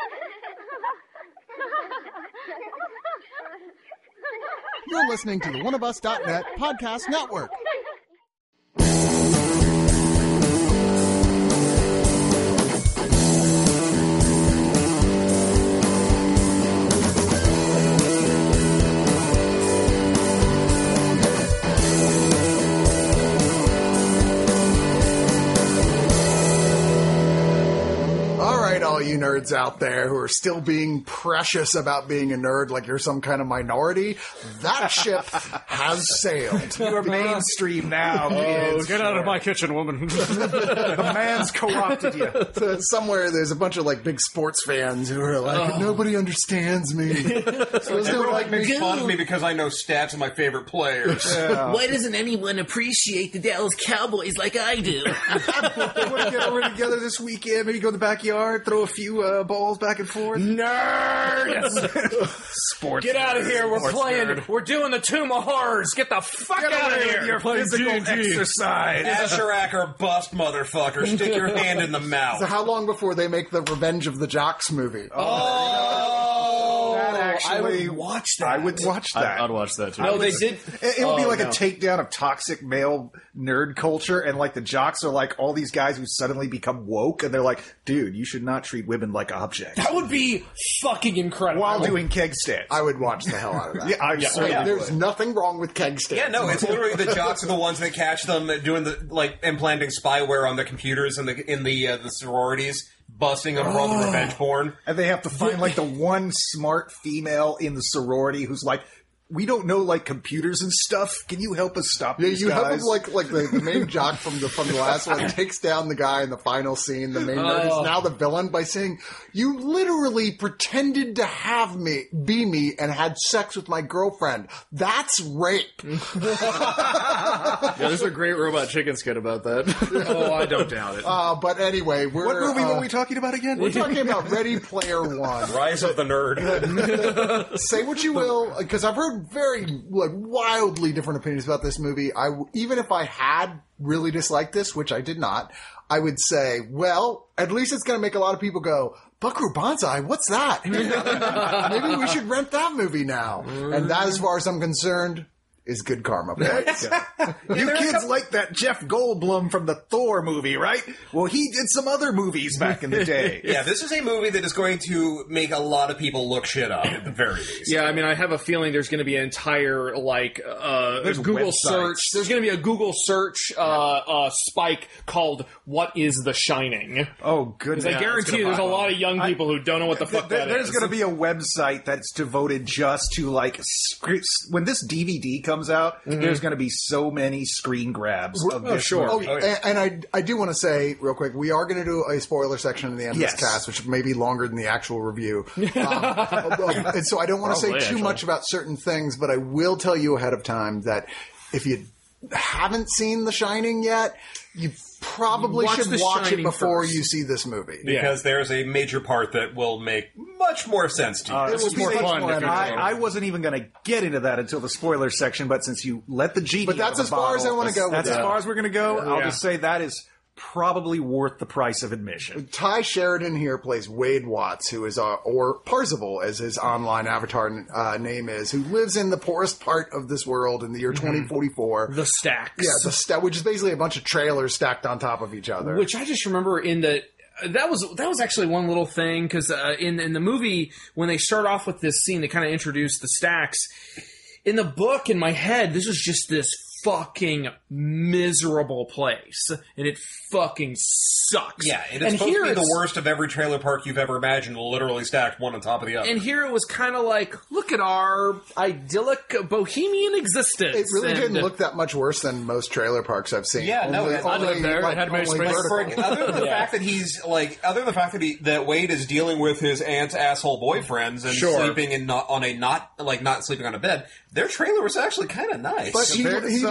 You're listening to the oneofus.net podcast network. All you nerds out there who are still being precious about being a nerd like you're some kind of minority, that ship has sailed. You're mainstream now, kids. Get out of my kitchen, woman. The man's co-opted you. So somewhere there's a bunch of like big sports fans who are like, nobody understands me. So everyone makes fun of me because I know stats of my favorite players. Yeah. Why doesn't anyone appreciate the Dallas Cowboys like I do? They want to get over together this weekend, maybe go in the backyard, throw a few balls back and forth. Nerds! Sports. Get out of here. We're playing. Nerd. We're doing the Tomb of Horrors. Get the fuck out of here. Your physical exercise. Asherak or bust, motherfucker. Stick your hand in the mouth. So how long before they make the Revenge of the Jocks movie? I would watch that. I would watch that. I'd watch that too. No, they did. It would be like a takedown of toxic male nerd culture, and like the jocks are like all these guys who suddenly become woke, and they're like, dude, you should not treat women like objects. That would be fucking incredible. While doing keg stands. I would watch the hell out of that. Yeah, I certainly There's would. nothing wrong with keg stands. Yeah, no, it's literally the jocks are the ones that catch them doing the, like, implanting spyware on the computers in the sororities, busting them for all the revenge porn. And they have to find like the one smart female in the sorority who's like, we don't know like computers and stuff. Can you help us stop Yeah, these you guys? have him like the main jock from the last one takes down the guy in the final scene. The main nerd is now the villain by saying, "You literally pretended to be me and had sex with my girlfriend. That's rape." Yeah, there's a great Robot Chicken skit about that. Oh, I don't doubt it. But anyway, What movie were we talking about again? We're talking about Ready Player One. Rise of the Nerd. Say what you will, because I've heard very wildly different opinions about this movie. Even if I had really disliked this, which I did not, I would say, well, at least it's going to make a lot of people go, Buckaroo Banzai, what's that? Maybe we should rent that movie now. And that, as far as I'm concerned, is good karma, boys. You kids like that Jeff Goldblum from the Thor movie, right? Well, he did some other movies back in the day. Yeah, this is a movie that is going to make a lot of people look shit up at the very least. Yeah, I mean, I have a feeling there's going to be an entire, Google websites. search. There's going to be a Google search spike called What is the Shining? Oh, goodness. Because I guarantee you there's a lot of young people who don't know what the fuck that is. There's going to be a website that's devoted just to, like, when this DVD comes out, there's going to be so many screen grabs of this movie. And I do want to say real quick, we are going to do a spoiler section in the end of this cast, which may be longer than the actual review. And so I don't want to say too much about certain things, but I will tell you ahead of time that if you haven't seen The Shining yet, you probably should watch it before you see this movie. Because there's a major part that will make much more sense to you. It will be more fun. I wasn't even going to get into that until the spoiler section, but since you let the genie But that's as far as I want to go with That's that. as far as we're going to go. I'll just say that is probably worth the price of admission. Ty Sheridan here plays Wade Watts, who is, or Parzival as his online avatar name is, who lives in the poorest part of this world in the year 2044. The stacks. Yeah, which is basically a bunch of trailers stacked on top of each other. Which I just remember that was actually one little thing, because in the movie, when they start off with this scene, they kind of introduce the stacks. In the book, in my head, this was just this fucking miserable place, and it fucking sucks. Yeah, it is supposed to be the worst of every trailer park you've ever imagined, literally stacked one on top of the other. And here it was kind of like, look at our idyllic bohemian existence. It really didn't look that much worse than most trailer parks I've seen. Yeah, only other than the fact that he's like, other than the fact that Wade is dealing with his aunt's asshole boyfriends and sleeping in not sleeping on a bed. Their trailer was actually kind of nice. But he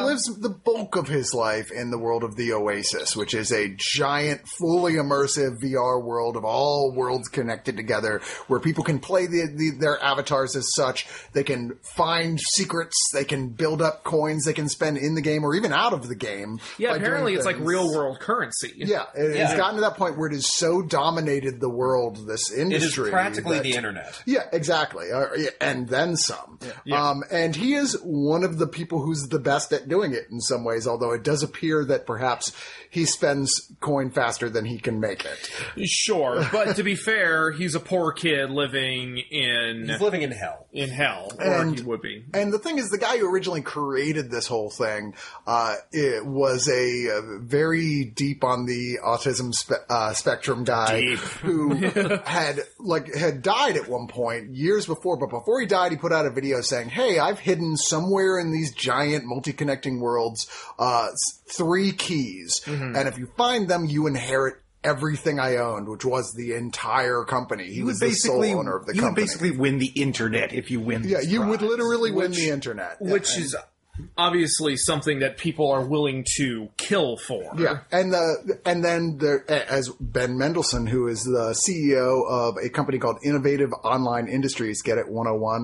lives the bulk of his life in the world of the Oasis, which is a giant, fully immersive VR world of all worlds connected together, where people can play their avatars as such. They can find secrets. They can build up coins they can spend in the game or even out of the game. Yeah, by apparently doing it's like things. real world currency. Yeah, it's gotten to that point where it has so dominated the world, this It industry. is practically that- the internet. Yeah, exactly. And then some. And he is one of the people who's the best at doing it in some ways, although it does appear that perhaps he spends coin faster than he can make it. Sure, but to be fair, he's a poor kid living He's living in hell. in hell, or And- he would be. And the thing is, the guy who originally created this whole thing it was a very deep on the autism spectrum guy who had died at one point years before. But before he died, he put out a video saying, "Hey, I've hidden somewhere in these giant multi-connecting worlds 3 keys, and if you find them, you inherit." Everything I owned, which was the entire company. He was the sole owner of the You would company. basically win the internet if you win. Yeah, this you would prize. literally win the internet. Which is obviously something that people are willing to kill for. Yeah, and then there, as Ben Mendelsohn, who is the CEO of a company called Innovative Online Industries, get it 101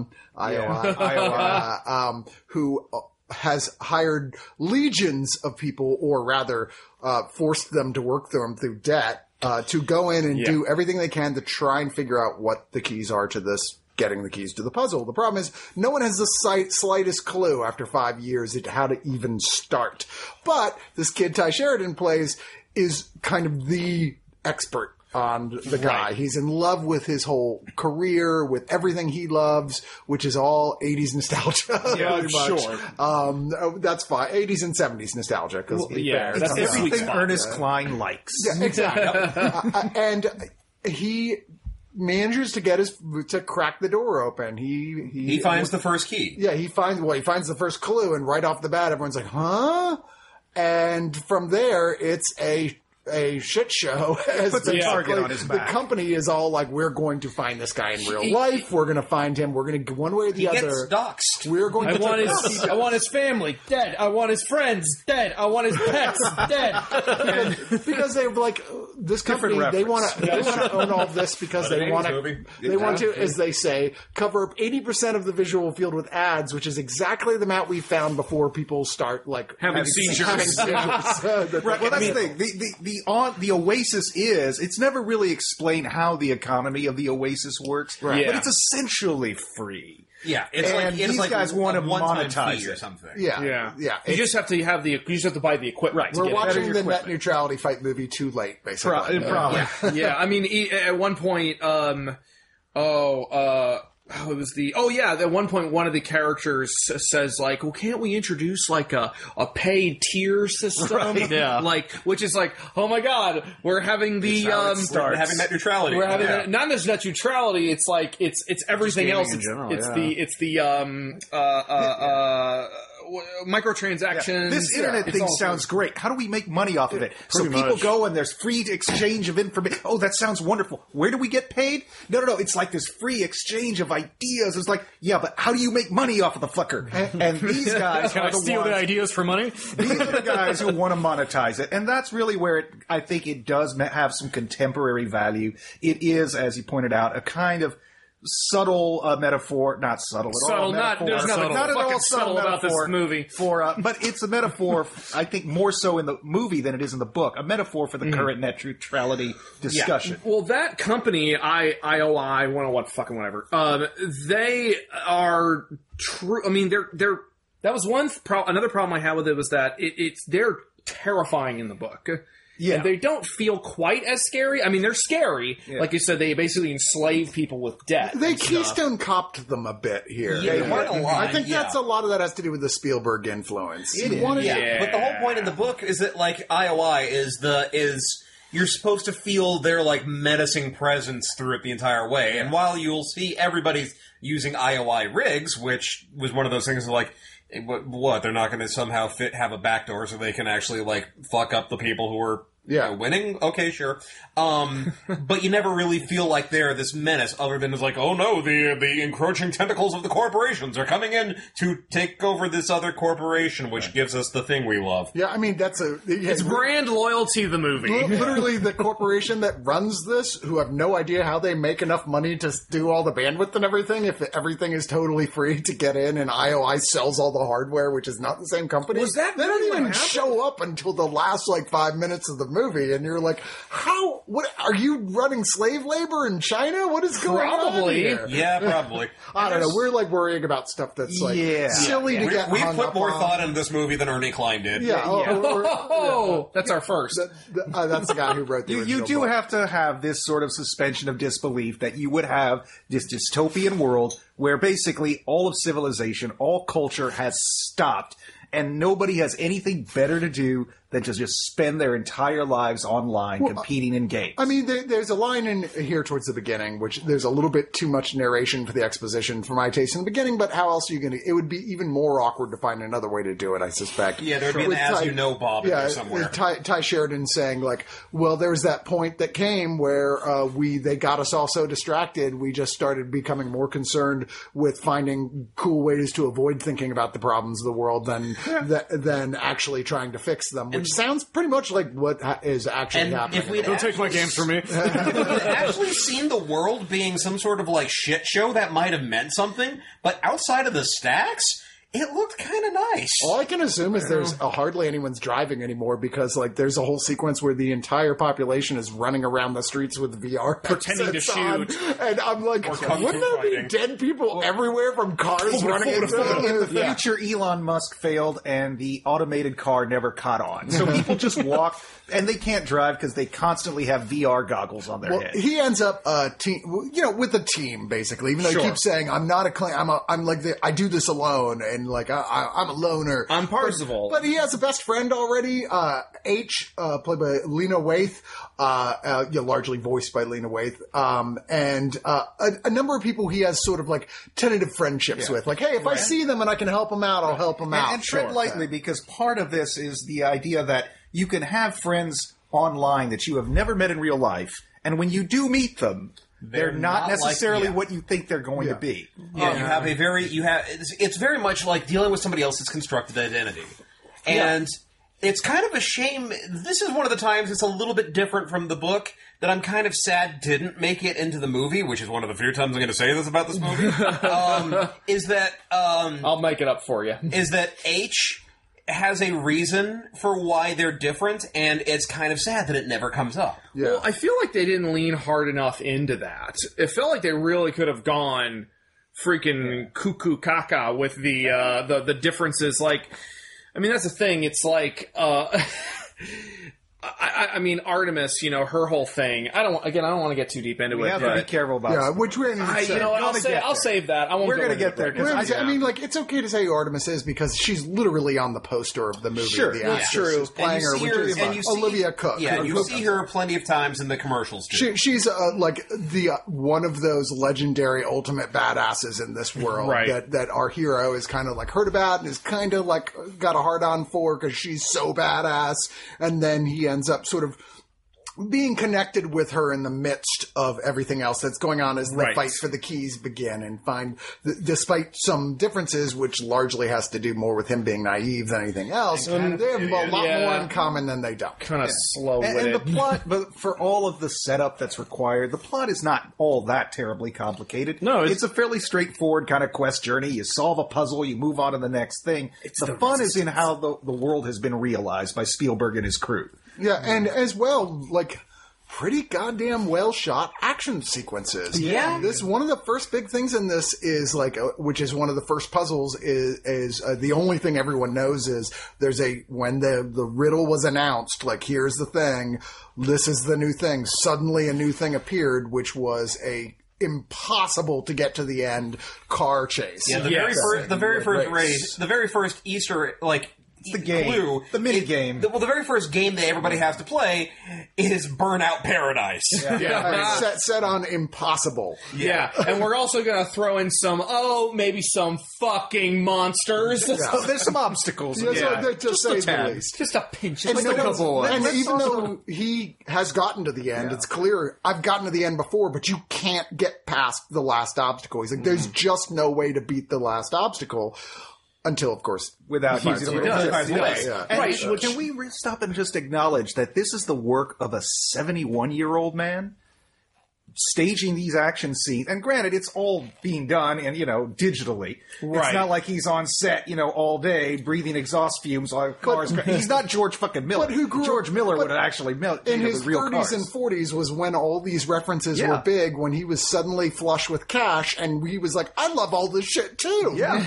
IOI, who has hired legions of people, or rather, forced them to work them through debt, to go in and do everything they can to try and figure out what the keys are to this. Getting the keys to the puzzle. The problem is no one has the slightest clue after 5 years at how to even start. But this kid Ty Sheridan plays is kind of the expert on the guy. He's in love with his whole career, with everything he loves, which is all 80s nostalgia. Yeah, pretty much. sure. That's fine. 80s and 70s nostalgia. Cause yeah, that's the sweet Everything spot. Ernest Klein likes. Yeah, exactly. And he manages to crack the door open. He finds the first key. Yeah, he finds the first clue, and right off the bat, everyone's like, "Huh?" And from there, it's a shit show. As Puts a basically target on his the back. company is all like, "We're going to find this guy in real life. We're going to find him. We're going to one way or the He other. gets doxxed. We're going I to want his family dead. I want his friends dead. I want his pets dead. because they're like this company. Different They want to own all of this because they want movie. to. They want to, as they say, cover up 80% of the visual field with ads, which is exactly the amount we found before people start like Having seizures. Right, well, that's the thing. The Oasis it's never really explained how the economy of the Oasis works, Right. but Yeah. it's essentially free. Yeah, it's And like it's these like guys a want to one-time monetize fee or it. something. Yeah. You just have to buy the equipment. to We're get it. watching Better the equipment. net neutrality fight movie too late, basically. Probably. Yeah, I mean, at one point, it was at one point, one of the characters says, like, well, can't we introduce, like, a paid tier system? Yeah. Like, which is like, oh my god, we're having the, We're having net neutrality. we're having Yeah. not just net neutrality, it's like, it's everything gaming else. in general, It's the microtransactions. This internet It's thing all- sounds great. How do we make money off of it? So Pretty people much. go and there's free exchange of information. Oh, that sounds wonderful. Where do we get paid? No. It's like this free exchange of ideas. It's like, yeah, but how do you make money off of the fucker? And these guys Can are I the steal ones. the ideas for money? These are the guys who want to monetize it, and that's really where I think it does have some contemporary value. It is, as you pointed out, a kind of subtle metaphor, not subtle at all. Subtle, metaphor. there's nothing not at fucking all subtle about this metaphor movie. but it's a metaphor. I think more so in the movie than it is in the book. A metaphor for the current net neutrality discussion. Well, that company, IOI, 101, fucking whatever. They are true. I mean, they're. That was another problem I had with it was that they're terrifying in the book. Yeah. And they don't feel quite as scary. I mean, they're scary. Yeah. Like you said, they basically enslave people with debt. They and stuff. Keystone copped them a bit here. Yeah, quite a lot, I think yeah. that's a lot of that has to do with the Spielberg influence. It He is. wanted- Yeah. But the whole point in the book is that like IOI is you're supposed to feel their like menacing presence through it the entire way. And while you'll see everybody's using IOI rigs, which was one of those things like what they're not going to somehow have a backdoor so they can actually like fuck up the people who are Yeah. Winning? Okay, sure. But you never really feel like they're this menace, other than it's like, oh no, the encroaching tentacles of the corporations are coming in to take over this other corporation, which gives us the thing we love. Yeah, I mean, that's a... Yeah, It's brand loyalty of the movie. literally the corporation that runs this, who have no idea how they make enough money to do all the bandwidth and everything, if everything is totally free to get in, and IOI sells all the hardware, which is not the same company. Was that They don't really what even happened? show up until the last, 5 minutes of the movie, and you're like, how... What, are you running slave labor in China? What is going on Probably. here? Yeah, probably. I don't know. We're worrying about stuff that's silly to get We hung put up more on. thought into this movie than Ernie Klein did. Yeah, Oh, that's our first. that's the guy who wrote the You original do book. have to have this sort of suspension of disbelief that you would have this dystopian world where basically all of civilization, all culture has stopped, and nobody has anything better to do than to just spend their entire lives online competing in games. I mean, there's a line in here towards the beginning, which there's a little bit too much narration for the exposition for my taste in the beginning, but how else are you going to... It would be even more awkward to find another way to do it, I suspect. Yeah, there'd be an With as-you-know-Bob in there somewhere. Ty Sheridan saying, well, there was that point that came where they got us all so distracted, we just started becoming more concerned with finding cool ways to avoid thinking about the problems of the world than actually trying to fix them, which sounds pretty much like what is actually And happening. if we'd Don't take my games from me. If we'd actually seen the world being some sort of shit show, that might have meant something. But outside of the stacks, it looked kind of nice. All I can assume is there's hardly anyone's driving anymore because there's a whole sequence where the entire population is running around the streets with VR Pretending to headsets on. shoot. And I'm like, kung fu wouldn't there be fighting. dead people everywhere from cars running into them? In the future, Elon Musk failed and the automated car never caught on. So people just walk, and they can't drive because they constantly have VR goggles on their Well, head. he ends up with a team basically. Even though he keeps saying, "I'm not a clan. I do this alone," and I'm a loner. I'm Parzival. But he has a best friend already, H, played by Lena Waithe, largely voiced by Lena Waithe, and a number of people he has sort of tentative friendships with. Hey, if I see them and I can help them out, I'll help them out. And tread lightly, because part of this is the idea that you can have friends online that you have never met in real life, and when you do meet them, they're not necessarily what you think they're going to be. Yeah, it's very much like dealing with somebody else's constructed identity. And it's kind of a shame. This is one of the times it's a little bit different from the book that I'm kind of sad didn't make it into the movie, which is one of the few times I'm going to say this about this movie. I'll make it up for you. Is that H has a reason for why they're different, and it's kind of sad that it never comes up. Yeah. Well, I feel like they didn't lean hard enough into that. It felt like they really could have gone freaking cuckoo caca with the differences. I mean, that's the thing. It's I mean, Artemis, her whole thing. I don't want to get too deep into We it. have to be careful about which way I'll save that. I won't. We're going to get there, 'cause it's okay to say who Artemis is because she's literally on the poster of the movie. Sure, the that's actress true. who's playing her, which is Olivia Cook. Yeah, you see her plenty of times in the commercials, too. She's the one of those legendary ultimate badasses in this world Right. that our hero is kind of heard about and is kind of got a hard on for because she's so badass, and then he ends up sort of being connected with her in the midst of everything else that's going on as the Right. fight for the keys begin, and despite some differences, which largely has to do more with him being naive than anything else, they have a lot more in common than they don't. kind of slow And witted. the plot, but for all of the setup that's required, the plot is not all that terribly complicated. No, it's a fairly straightforward kind of quest journey. You solve a puzzle, you move on to the next thing. The fun is in how the world has been realized by Spielberg and his crew. Yeah, and as well, pretty goddamn well shot action sequences. Yeah. This one of the first big things in this is which is one of the first puzzles is the only thing everyone knows is when the riddle was announced, here's the thing, this is the new thing. Suddenly a new thing appeared, which was a impossible to get to the end car chase. Yeah, the very first race, the very first Easter the game. clue. The mini game. The very first game that everybody has to play is Burnout Paradise. Set on impossible. Yeah, and we're also going to throw in maybe some fucking monsters. So there's some obstacles. Yeah, so to just say a the tad. least. Just a pinch. And, Just a couple. and even though he has gotten to the end, it's clear I've gotten to the end before, but you can't get past the last obstacle. He's like, there's just no way to beat the last obstacle until, of course, Without he using finds the a way. little does. Yeah. And Right, Can we stop and just acknowledge that this is the work of a 71-year-old man staging these action scenes? And granted, it's all being done and, digitally. Right. It's not like he's on set, all day breathing exhaust fumes while cars. He's not George fucking Miller. But who grew George up- Miller but would have actually made in his the real 30s cars. and 40s was when all these references Yeah. were big, when he was suddenly flush with cash, and he was like, I love all this shit too. Yeah.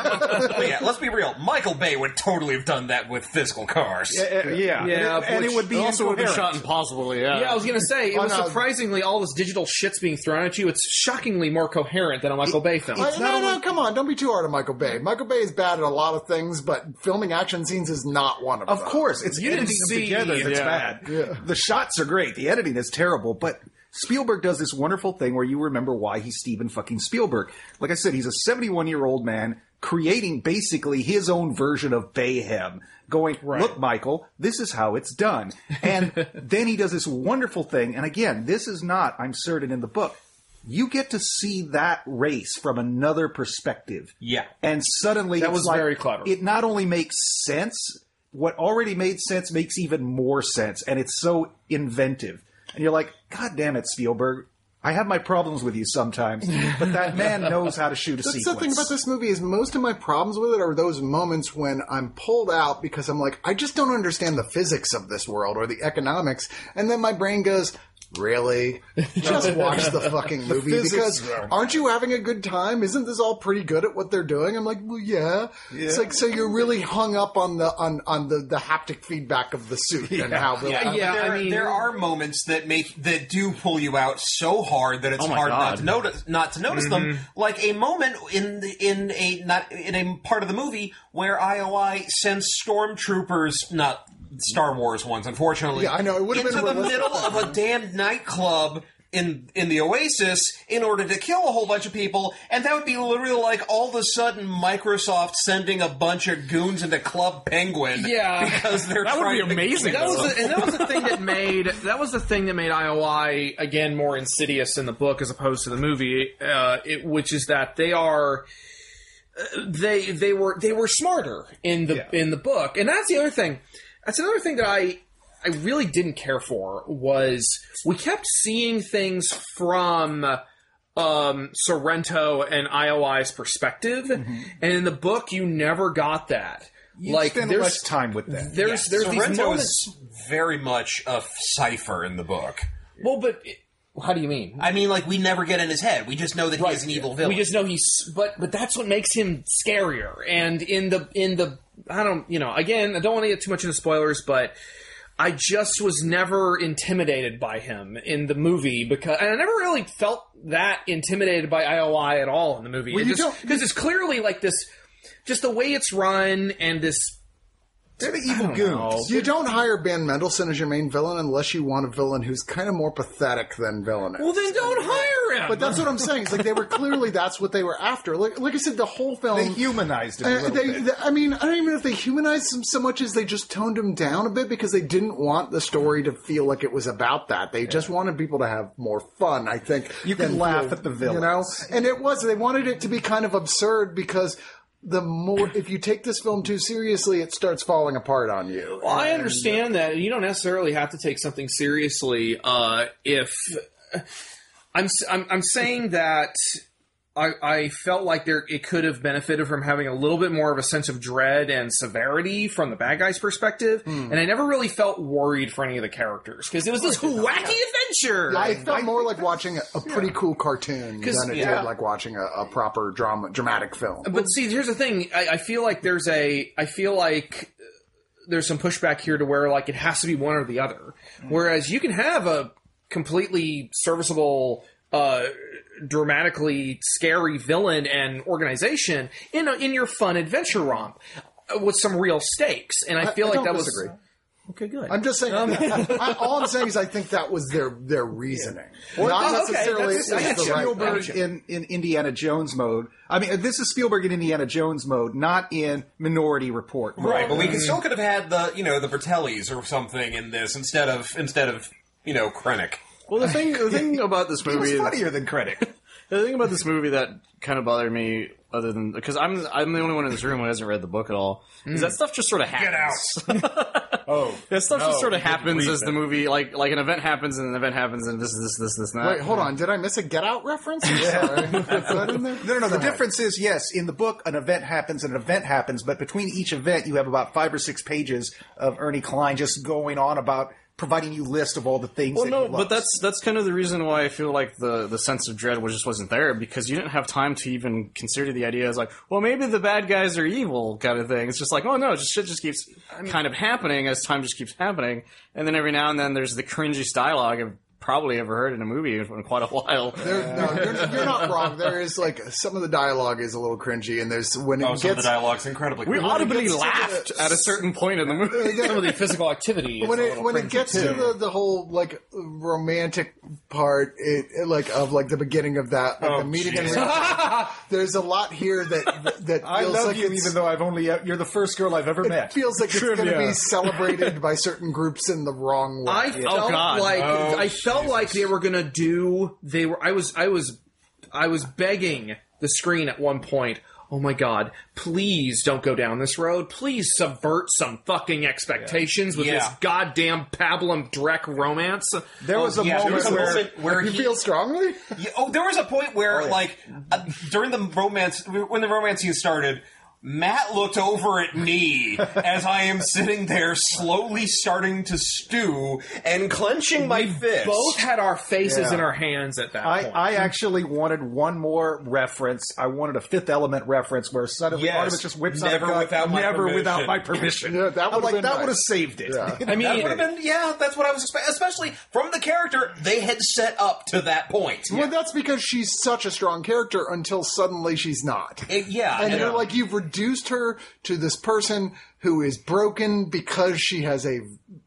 But yeah, let's be real. Michael Bay would totally have done that with physical cars. Yeah. And it would be also would be incoherent. shot impossibly. Yeah. Yeah, I was going to say, it was no. surprisingly all this digital shit's being thrown at you. It's shockingly more coherent than a Michael Bay film. No, come on, don't be too hard on Michael Bay. Michael Bay is bad at a lot of things, but filming action scenes is not one of them. Of course, it's You didn't editing them see- together that's yeah. bad. The shots are great. The editing is terrible, but Spielberg does this wonderful thing where you remember why he's Steven fucking Spielberg. Like I said, he's a 71-year-old man creating basically his own version of Bayhem, going, look, Michael, this is how it's done. And then he does this wonderful thing, and again, this is not, I'm certain, in the book. You get to see that race from another perspective. Yeah. And suddenly That it's was like, very clever. It not only makes sense, what already made sense makes even more sense, and it's so inventive. And you're like, God damn it, Spielberg. I have my problems with you sometimes, but that man knows how to shoot a That's sequence. the thing about this movie is most of my problems with it are those moments when I'm pulled out because I'm like, I just don't understand the physics of this world or the economics. And then my brain goes, really? Just watch the fucking movie physics, because aren't you having a good time? Isn't this all pretty good at what they're doing? I'm like, well, yeah. It's like, so you're really hung up on the haptic feedback of the suit and how the Yeah, There, I mean- there are moments that do pull you out so hard that it's my hard God. not to notice them. Like a moment in a part of the movie where IOI sends stormtroopers, not Star Wars ones, unfortunately. Yeah, I know, it would have into been the realistic. middle of a damn nightclub in the Oasis in order to kill a whole bunch of people, and that would be literally like all of a sudden Microsoft sending a bunch of goons into Club Penguin. Yeah. Because they're That would trying be to- amazing. That was though. the thing that made IOI again more insidious in the book as opposed to the movie, which is that they are. They were smarter in the book, and that's the other thing. That's another thing that I really didn't care for was we kept seeing things from Sorrento and IOI's perspective, and in the book you never got that. You spend there's less time with that. there's these Sorrento moments. is very much a cipher in the book. Well, but how do you mean? I mean, like, we never get in his head. We just know that he is an evil villain. We just know but that's what makes him scarier. And in the again, I don't want to get too much into spoilers, but I just was never intimidated by him in the movie and I never really felt that intimidated by IOI at all in the movie. Well, Because it's clearly like this, just the way it's run and this. They're the evil goons. You don't hire Ben Mendelsohn as your main villain unless you want a villain who's kind of more pathetic than villainous. Well, then don't hire him. But that's what I'm saying. It's like they were clearly that's what they were after. Like I said, the whole film They humanized him a little bit. I mean, I don't even know if they humanized him so much as they just toned him down a bit because they didn't want the story to feel like it was about that. They just wanted people to have more fun, I think. You can than laugh at the villains. And it was. They wanted it to be kind of absurd because the more, if you take this film too seriously, it starts falling apart on you. Well, I understand that. You don't necessarily have to take something seriously. If I'm saying that I felt like it could have benefited from having a little bit more of a sense of dread and severity from the bad guy's perspective, and I never really felt worried for any of the characters because it was this wacky adventure. I felt more like watching a pretty cool cartoon than it did like watching a proper dramatic film. But see, here's the thing. I feel like there's some pushback here to where like it has to be one or the other. Whereas you can have a completely serviceable, dramatically scary villain and organization in your fun adventure romp. with some real stakes, and I feel like don't that disagree. was okay. Good. I'm just saying. All I'm saying is I think that was their reasoning, not Oh, okay. necessarily That's- I is got the you. right Spielberg action. in Indiana Jones mode. I mean, this is Spielberg in Indiana Jones mode, not in Minority Report mode. Right, but we still could have had the the Bertellis or something in this instead of Krennic. Well, the thing about this It was movie, funnier than Krennic. the thing about this movie that kind of bothered me, other than because I'm the only one in this room who hasn't read the book at all, is that stuff just sort of happens. Get out! That stuff just sort of happens read as the movie, like an event happens and an event happens and this, and that. Wait, hold on. Did I miss a Get Out reference? I'm sorry. Is that in there? No. Go The ahead. difference is, yes, in the book, an event happens, but between each event, you have about 5 or 6 pages of Ernie Klein just going on about providing you list of all the things. Well, that no, he but loves. that's kind of the reason why I feel like the sense of dread just wasn't there, because you didn't have time to even consider the idea as like, well, maybe the bad guys are evil kind of thing. It's just like, oh no, shit just keeps kind of happening as time just keeps happening, and then every now and then there's the cringiest dialogue I've probably ever heard in a movie in quite a while. You're not wrong. There is some of the dialogue is a little cringy, and there's when it Some of the gets dialogue's incredibly We cringy. audibly gets to laughed at a certain point in the movie. Some of the physical activity. Is when a it little when it cringy, gets too. to the whole romantic part of the beginning of that the meeting and there's a lot here that feels I love like you, it's- even though you're the first girl I've ever it met. feels like it's going to Trivia. be celebrated by certain groups in the wrong way. I felt God. I felt like they were gonna do. I was begging the screen at one point. Oh my God! Please don't go down this road. Please subvert some fucking expectations with this goddamn pablum Drek romance. There was a there moment was a where moment where you he feel strongly? there was a point where, during the romance, when the romance scene started, Matt looked over at me as I am sitting there slowly starting to stew and clenching my fist. Both had our faces Yeah. in our hands at that point. I actually wanted one more reference. I wanted a Fifth Element reference where suddenly Yes. Artemis just whips out a Never gun, without my never permission. without my permission. Yeah, that I'm would've like, been that nice. would have saved it. Yeah. I mean, That would have been, that's what I was expecting, especially from the character they had set up to that point. Well, that's because she's such a strong character until suddenly she's not. And you're like, you've reduced her to this person who is broken because she has a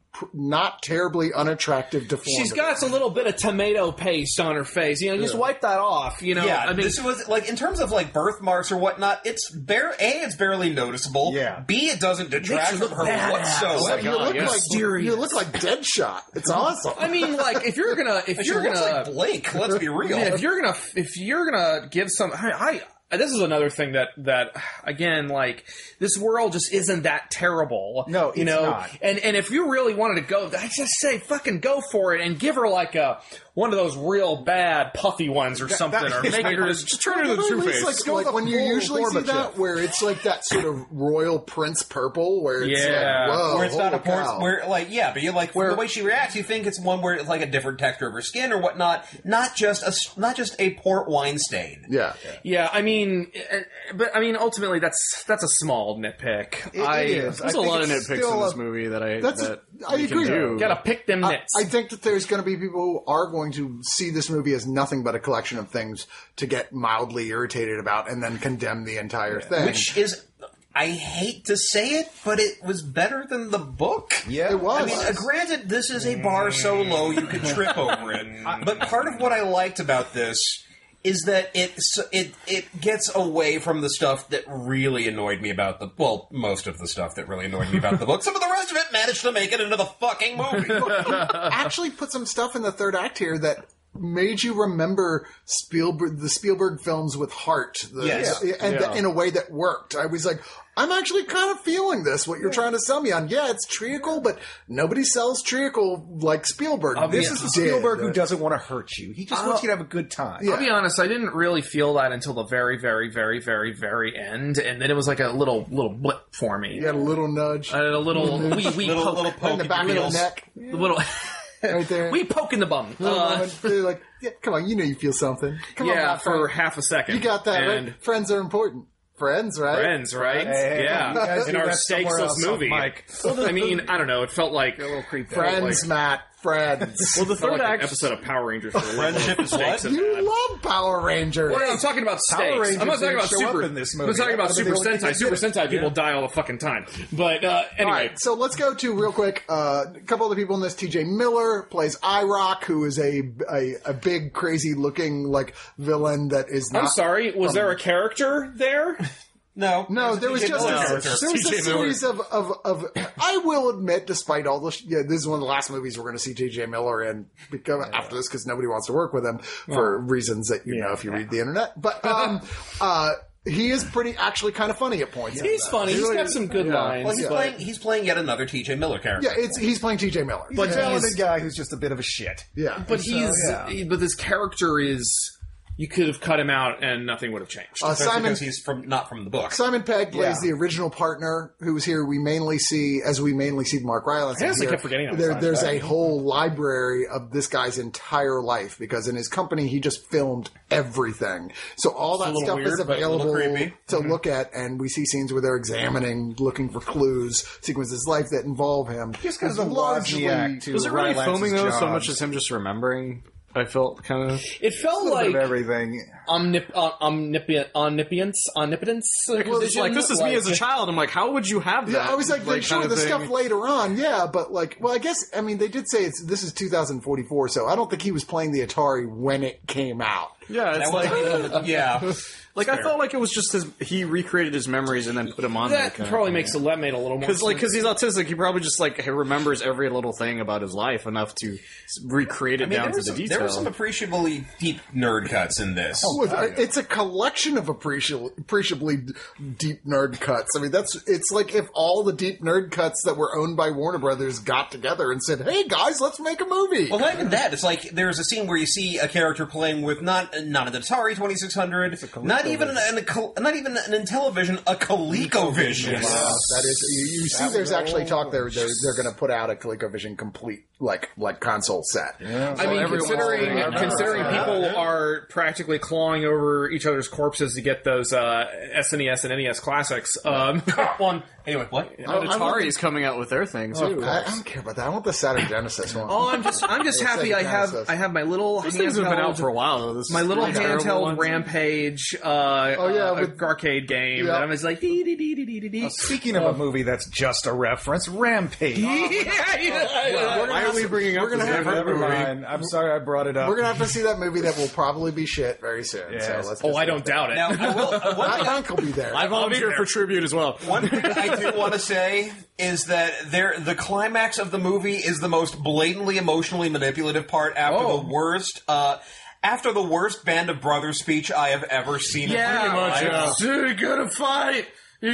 not terribly unattractive deformity. she's got a little bit of tomato paste on her face. Just wipe that off. Yeah, I mean, this was in terms of birthmarks or whatnot. It's it's barely noticeable. Yeah. B, it doesn't detract Makes from you her look badass. whatsoever. you look like Deadshot. It's awesome. I mean, if you're gonna, She looks like Blake. Let's be real. Man, if you're gonna give some, this is another thing that again, this world just isn't that terrible. No, it's not. And if you really wanted to go, I just say fucking go for it and give her one of those real bad puffy ones or something, or make her just turn her to the true face. Like when you full usually see Gorbachev. that, where it's like that sort of royal prince purple, where it's Yeah. like, whoa, where it's not a holy cow. port, but the way she reacts, you think it's one where it's like a different texture of her skin or whatnot, not just a port wine stain. Yeah. Yeah, but ultimately that's a small nitpick. It is. There's I a think lot of it's nitpicks still in this a- movie that I I agree. do. Gotta pick them nits. I think that there's going to be people who are going to see this movie as nothing but a collection of things to get mildly irritated about and then condemn the entire thing. Which is, I hate to say it, but it was better than the book. Yeah. It was. I mean, granted, this is a bar so low you could trip over it. But part of what I liked about this is that it gets away from the stuff that really annoyed me about most of the stuff that really annoyed me about the book. Some of the rest of it managed to make it into the fucking movie. actually put some stuff in the third act here that made you remember the Spielberg films with heart. Yes. In a way that worked. I was like, I'm actually kind of feeling this, what you're trying to sell me on. Yeah, it's treacle, but nobody sells treacle like Spielberg. This is the did. Spielberg who doesn't want to hurt you. He just wants you to have a good time. Yeah. I'll be honest, I didn't really feel that until the very, very, very, very, very end, and then it was like a little blip for me. You got a little nudge A little wee poke, little poke in the in back your of the heels. neck. little Right there. wee poke in the bum. Little moment. They're like, yeah, come on, you know you feel something. Come on, Yeah, my for friend. half a second. You got that, and right? Friends are important. Friends, right? Friends, right? Hey, you yeah, guys in do our that somewhere stakes else off movie. mic. I mean, I don't know. It felt like a little creepy. Friends, Matt. friends. Well, the Felt third like an act. episode of Power Rangers. Friendship is what? You love Power Rangers. Well, I'm talking about stakes. Rangers I'm not talking about didn't show Super. up in this I'm movie. talking about I mean, Super they only Sentai. did Super it. Sentai people die all the fucking time. But All anyway, right, so let's go to real quick. A couple of the people in this. T.J. Miller plays IROC, who is a big, crazy looking like villain that is not. I'm sorry. Was there a character there? No. No, there was just a series of I will admit, despite all the this is one of the last movies we're going to see T.J. Miller in after this because nobody wants to work with him for reasons that you know if you read the internet. But he is actually kind of funny at points. He's funny. He's got some good lines. Well, he's playing yet another T.J. Miller character. Yeah, he's playing T.J. Miller. But a talented guy who's just a bit of a shit. Yeah, But but this character is. You could have cut him out and nothing would have changed. Simon, because he's not from the book. Simon Pegg plays the original partner who was here. We mainly see Mark Rylance. I guess I kept forgetting that. There's a whole library of this guy's entire life because in his company he just filmed everything. So all that stuff is available to look at, and we see scenes where they're examining, looking for clues, sequences of life that involve him. Just because of largely Was it really filming though so much as him just remembering? I felt kind of. It felt like everything. Omnipotence. It's like this is me as a child. I'm like, how would you have that? Yeah, I was like, sure, the stuff later on, yeah, but I guess, they did say this is 2044, so I don't think he was playing the Atari when it came out. Yeah, it's like, Like I felt like it was just he recreated his memories and then put them on. That there, probably makes the mate a little more. Because he's autistic, he probably just remembers every little thing about his life enough to recreate it down to the detail. There were some appreciably deep nerd cuts in this. It's a collection of appreciably deep nerd cuts. It's like if all the deep nerd cuts that were owned by Warner Brothers got together and said, "Hey guys, let's make a movie." Well, not even that. It's like there's a scene where you see a character playing with not an Atari 2600, not even an Intellivision, a ColecoVision. Wow, that is. You see, there's actually talk they're going to put out a ColecoVision complete like console set. Yeah. Considering people are practically clawing over each other's corpses to get those SNES and NES classics. Anyway, what? Atari's coming out with their thing too. I don't care about that. I want the Saturn Genesis one. I'm just happy I have my little Those things have been out for a handheld. while. My little handheld Rampage arcade game. Yeah. And I was like, Speaking of a movie that's just a reference, Rampage. Why are we bringing up? Never mind. I'm sorry I brought it up. We're going to have to see that movie that will probably be shit very soon. Yes. So let's just I don't doubt it. Now, I will. One Hank will be there. I volunteer for tribute as well. thing I do want to say is that the climax of the movie is the most blatantly emotionally manipulative part after the worst. After the worst Band of Brothers speech I have ever seen. You're gonna fight.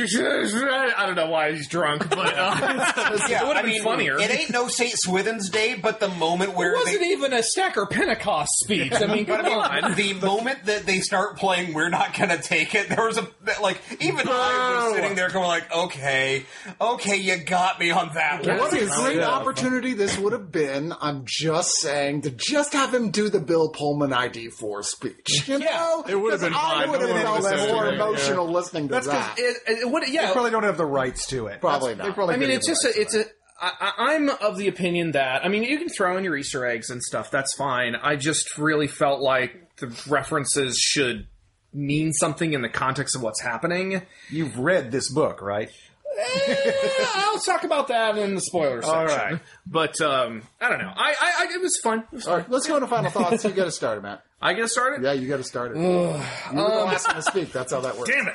I don't know why he's drunk, but it would have been funnier. It ain't no St. Swithin's Day, but the moment where It wasn't even a Stacker Pentecost speech. I mean, come on. the moment that they start playing "We're Not Gonna Take It," there was even I was sitting there going like, okay, you got me on that one. What a great opportunity this would have been, I'm just saying, to just have him do the Bill Pullman ID4 speech. You know? It would have been I fine. would have No one felt would more listen to it. emotional listening to that. They probably don't have the rights to it. Probably They not. probably I mean, couldn't it's have just the rights to it. I'm of the opinion that you can throw in your Easter eggs and stuff. That's fine. I just really felt like the references should mean something in the context of what's happening. You've read this book, right? I'll talk about that in the spoiler section. All right. But I don't know. It was fun. It was All fun. right, let's go into final thoughts. You got to start it, Matt. I get started. Yeah, you got to start it. You were the last one to speak. That's how that works. Damn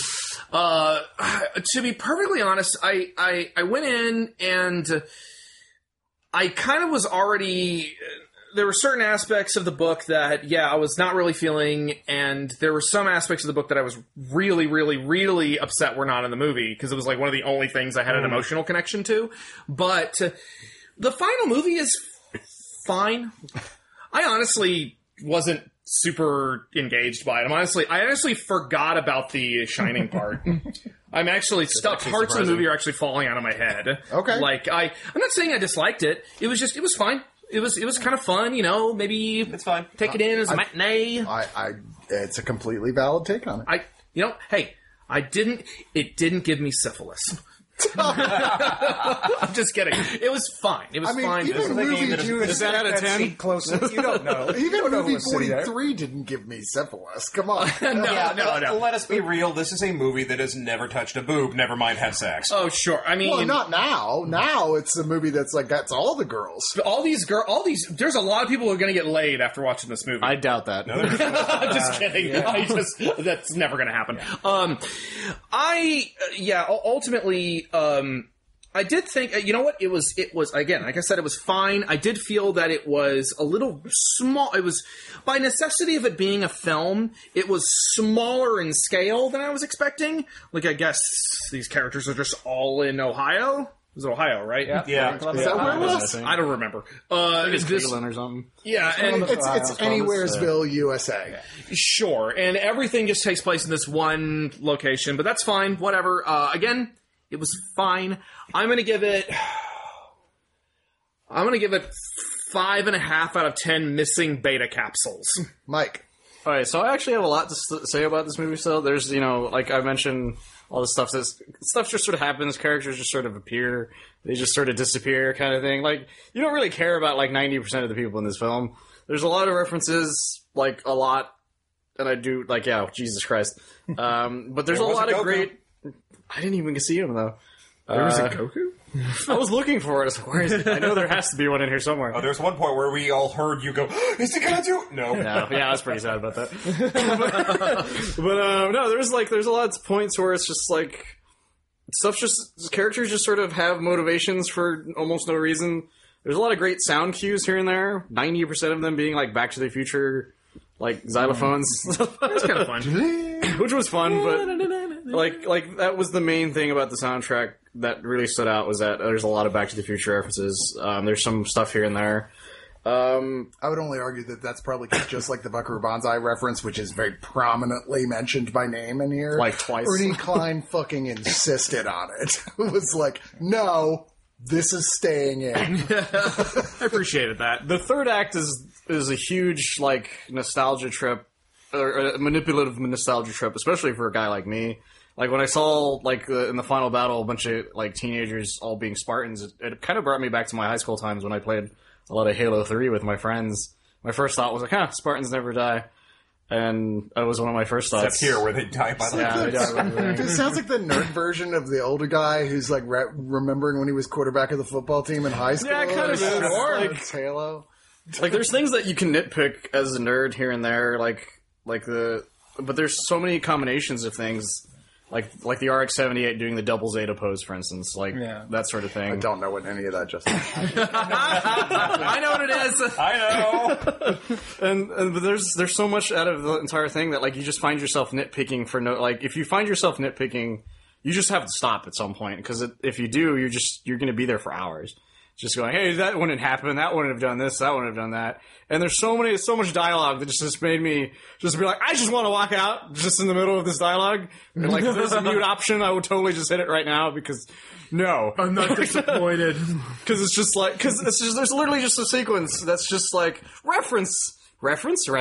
it. To be perfectly honest, I went in and I kind of was already. There were certain aspects of the book that, I was not really feeling, and there were some aspects of the book that I was really, really, really upset were not in the movie, because it was like one of the only things I had an emotional connection to. But the final movie is fine. I honestly wasn't super engaged by it. I honestly forgot about the Shining part. I'm actually stuck. Parts of the movie are actually falling out of my head. Okay. I'm not saying I disliked it. It was fine. It was kind of fun, maybe It's fine. take it in as a matinee. It's a completely valid take on it. It didn't give me syphilis. I'm just kidding. It was fine. It was I mean, fine. even movie Is that out of 10? Close. You don't know. You even don't know movie who's sitting there. 43 didn't give me syphilis. Come on. No. Let us be real. This is a movie that has never touched a boob. Never mind had sex. Oh, sure. I mean, Well, not now. Now it's a movie that's like that's all the girls. all these. There's a lot of people who are going to get laid after watching this movie. I doubt that. I'm just kidding. That's never going to happen. Ultimately, I did think, you know what? It was, again, like I said, it was fine. I did feel that it was a little small. It was, by necessity of it being a film, it was smaller in scale than I was expecting. Like, I guess these characters are just all in Ohio. It was Ohio, right? Yeah. Is that where it was? I don't remember. It's Cleveland or something. Yeah, and It's Anywheresville, USA. sure, and everything just takes place in this one location, but that's fine. Whatever. Again, it was fine. I'm gonna give it 5.5 out of 10 missing beta capsules. Mike. All right, so I actually have a lot to say about this movie still. There's, like I mentioned, all the stuff just sort of happens. Characters just sort of appear. They just sort of disappear kind of thing. Like, you don't really care about, 90% of the people in this film. There's a lot of references, a lot. And I do, Jesus Christ. But there's a lot of great... I didn't even see him, though. There was a Goku? I was looking for it. Where is it? I know there has to be one in here somewhere. Oh, there's one point where we all heard you go, is he gonna do it? No. Yeah, I was pretty sad about that. but no, there's a lot of points where it's just characters just sort of have motivations for almost no reason. There's a lot of great sound cues here and there. 90% of them being Back to the Future, xylophones. That's kind of fun. Which was fun, but that was the main thing about the soundtrack that really stood out, was that there's a lot of Back to the Future references. There's some stuff here and there. I would only argue that that's probably just like the Buckaroo Banzai reference, which is very prominently mentioned by name in here. Twice. Ernie Klein fucking insisted on it. It was no, this is staying in. I appreciated that. The third act is a huge, nostalgia trip, or a manipulative nostalgia trip, especially for a guy like me. When I saw, in the final battle, a bunch of, teenagers all being Spartans, it kind of brought me back to my high school times when I played a lot of Halo 3 with my friends. My first thought was Spartans never die. And that was one of my first thoughts. Except here, where they die by the way. Yeah, they die by the It sounds like the nerd version of the older guy who's remembering when he was quarterback of the football team in high school. Yeah, it kind of is. It's Halo. There's things that you can nitpick as a nerd here and there, but there's so many combinations of things. Like the RX-78 doing the double Zeta pose, for instance, that sort of thing. I don't know what any of that just means. I know what it is. I know. But there's so much out of the entire thing that you just find yourself nitpicking for no. If you find yourself nitpicking, you just have to stop at some point, because if you do, you're going to be there for hours. Just going, hey, that wouldn't happen. That wouldn't have done this. That wouldn't have done that. And there's so much dialogue that just made me just be I just want to walk out just in the middle of this dialogue. And if there's a mute option, I would totally just hit it right now, because no, I'm not disappointed. Because it's just there's literally just a sequence that's just reference. How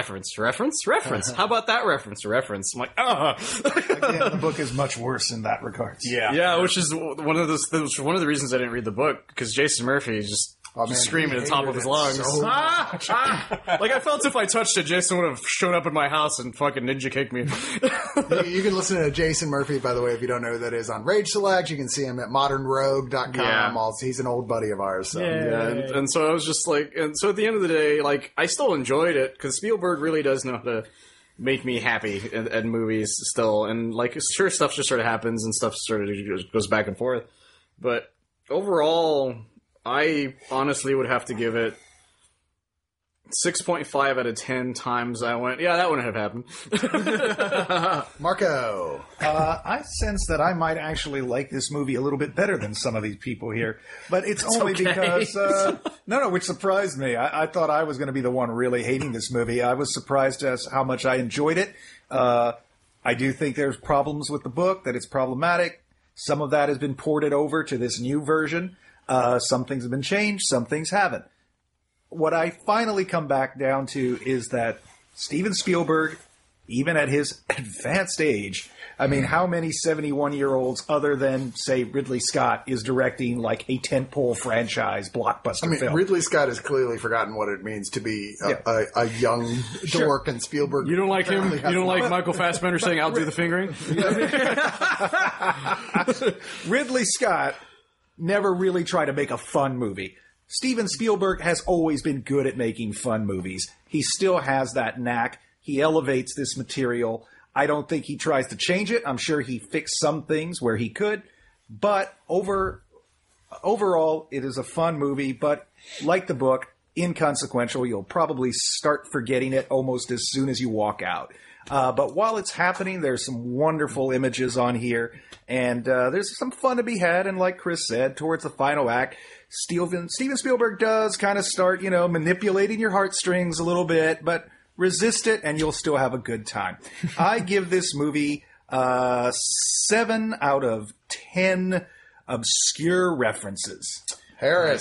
about that reference? I'm Again, the book is much worse in that regard. Yeah, which is one of the reasons I didn't read the book, because Jason Murphy is just screaming at the top of his lungs. I felt if I touched it, Jason would have shown up at my house and fucking ninja kicked me. You can listen to Jason Murphy, by the way, if you don't know who that is, on Rage Select. You can see him at modernrogue.com. Yeah. He's an old buddy of ours. So. And so I was just and so at the end of the day, I still enjoyed it, because Spielberg really does know how to make me happy at movies still. And sure, stuff just sort of happens and stuff sort of just goes back and forth. But overall, I honestly would have to give it 6.5 out of 10 times I went, yeah, that wouldn't have happened. Marco. I sense that I might actually like this movie a little bit better than some of these people here. But it's only because... which surprised me. I thought I was going to be the one really hating this movie. I was surprised as how much I enjoyed it. I do think there's problems with the book, that it's problematic. Some of that has been ported over to this new version. Some things have been changed, some things haven't. What I finally come back down to is that Steven Spielberg, even at his advanced age, I mean, how many 71-year-olds other than, say, Ridley Scott is directing like a tentpole franchise blockbuster film? Ridley Scott has clearly forgotten what it means to be a young dork, and Spielberg. You don't like him? You don't like Michael Fassbender saying, "I'll do the fingering"? Ridley Scott never really tried to make a fun movie. Steven Spielberg has always been good at making fun movies. He still has that knack. He elevates this material. I don't think he tries to change it. I'm sure he fixed some things where he could. But overall, it is a fun movie. But like the book, inconsequential. You'll probably start forgetting it almost as soon as you walk out. But while it's happening, there's some wonderful images on here. And there's some fun to be had. And like Chris said, towards the final act, Steven Spielberg does kind of start, manipulating your heartstrings a little bit, but resist it and you'll still have a good time. I give this movie 7 out of 10 obscure references. Harris.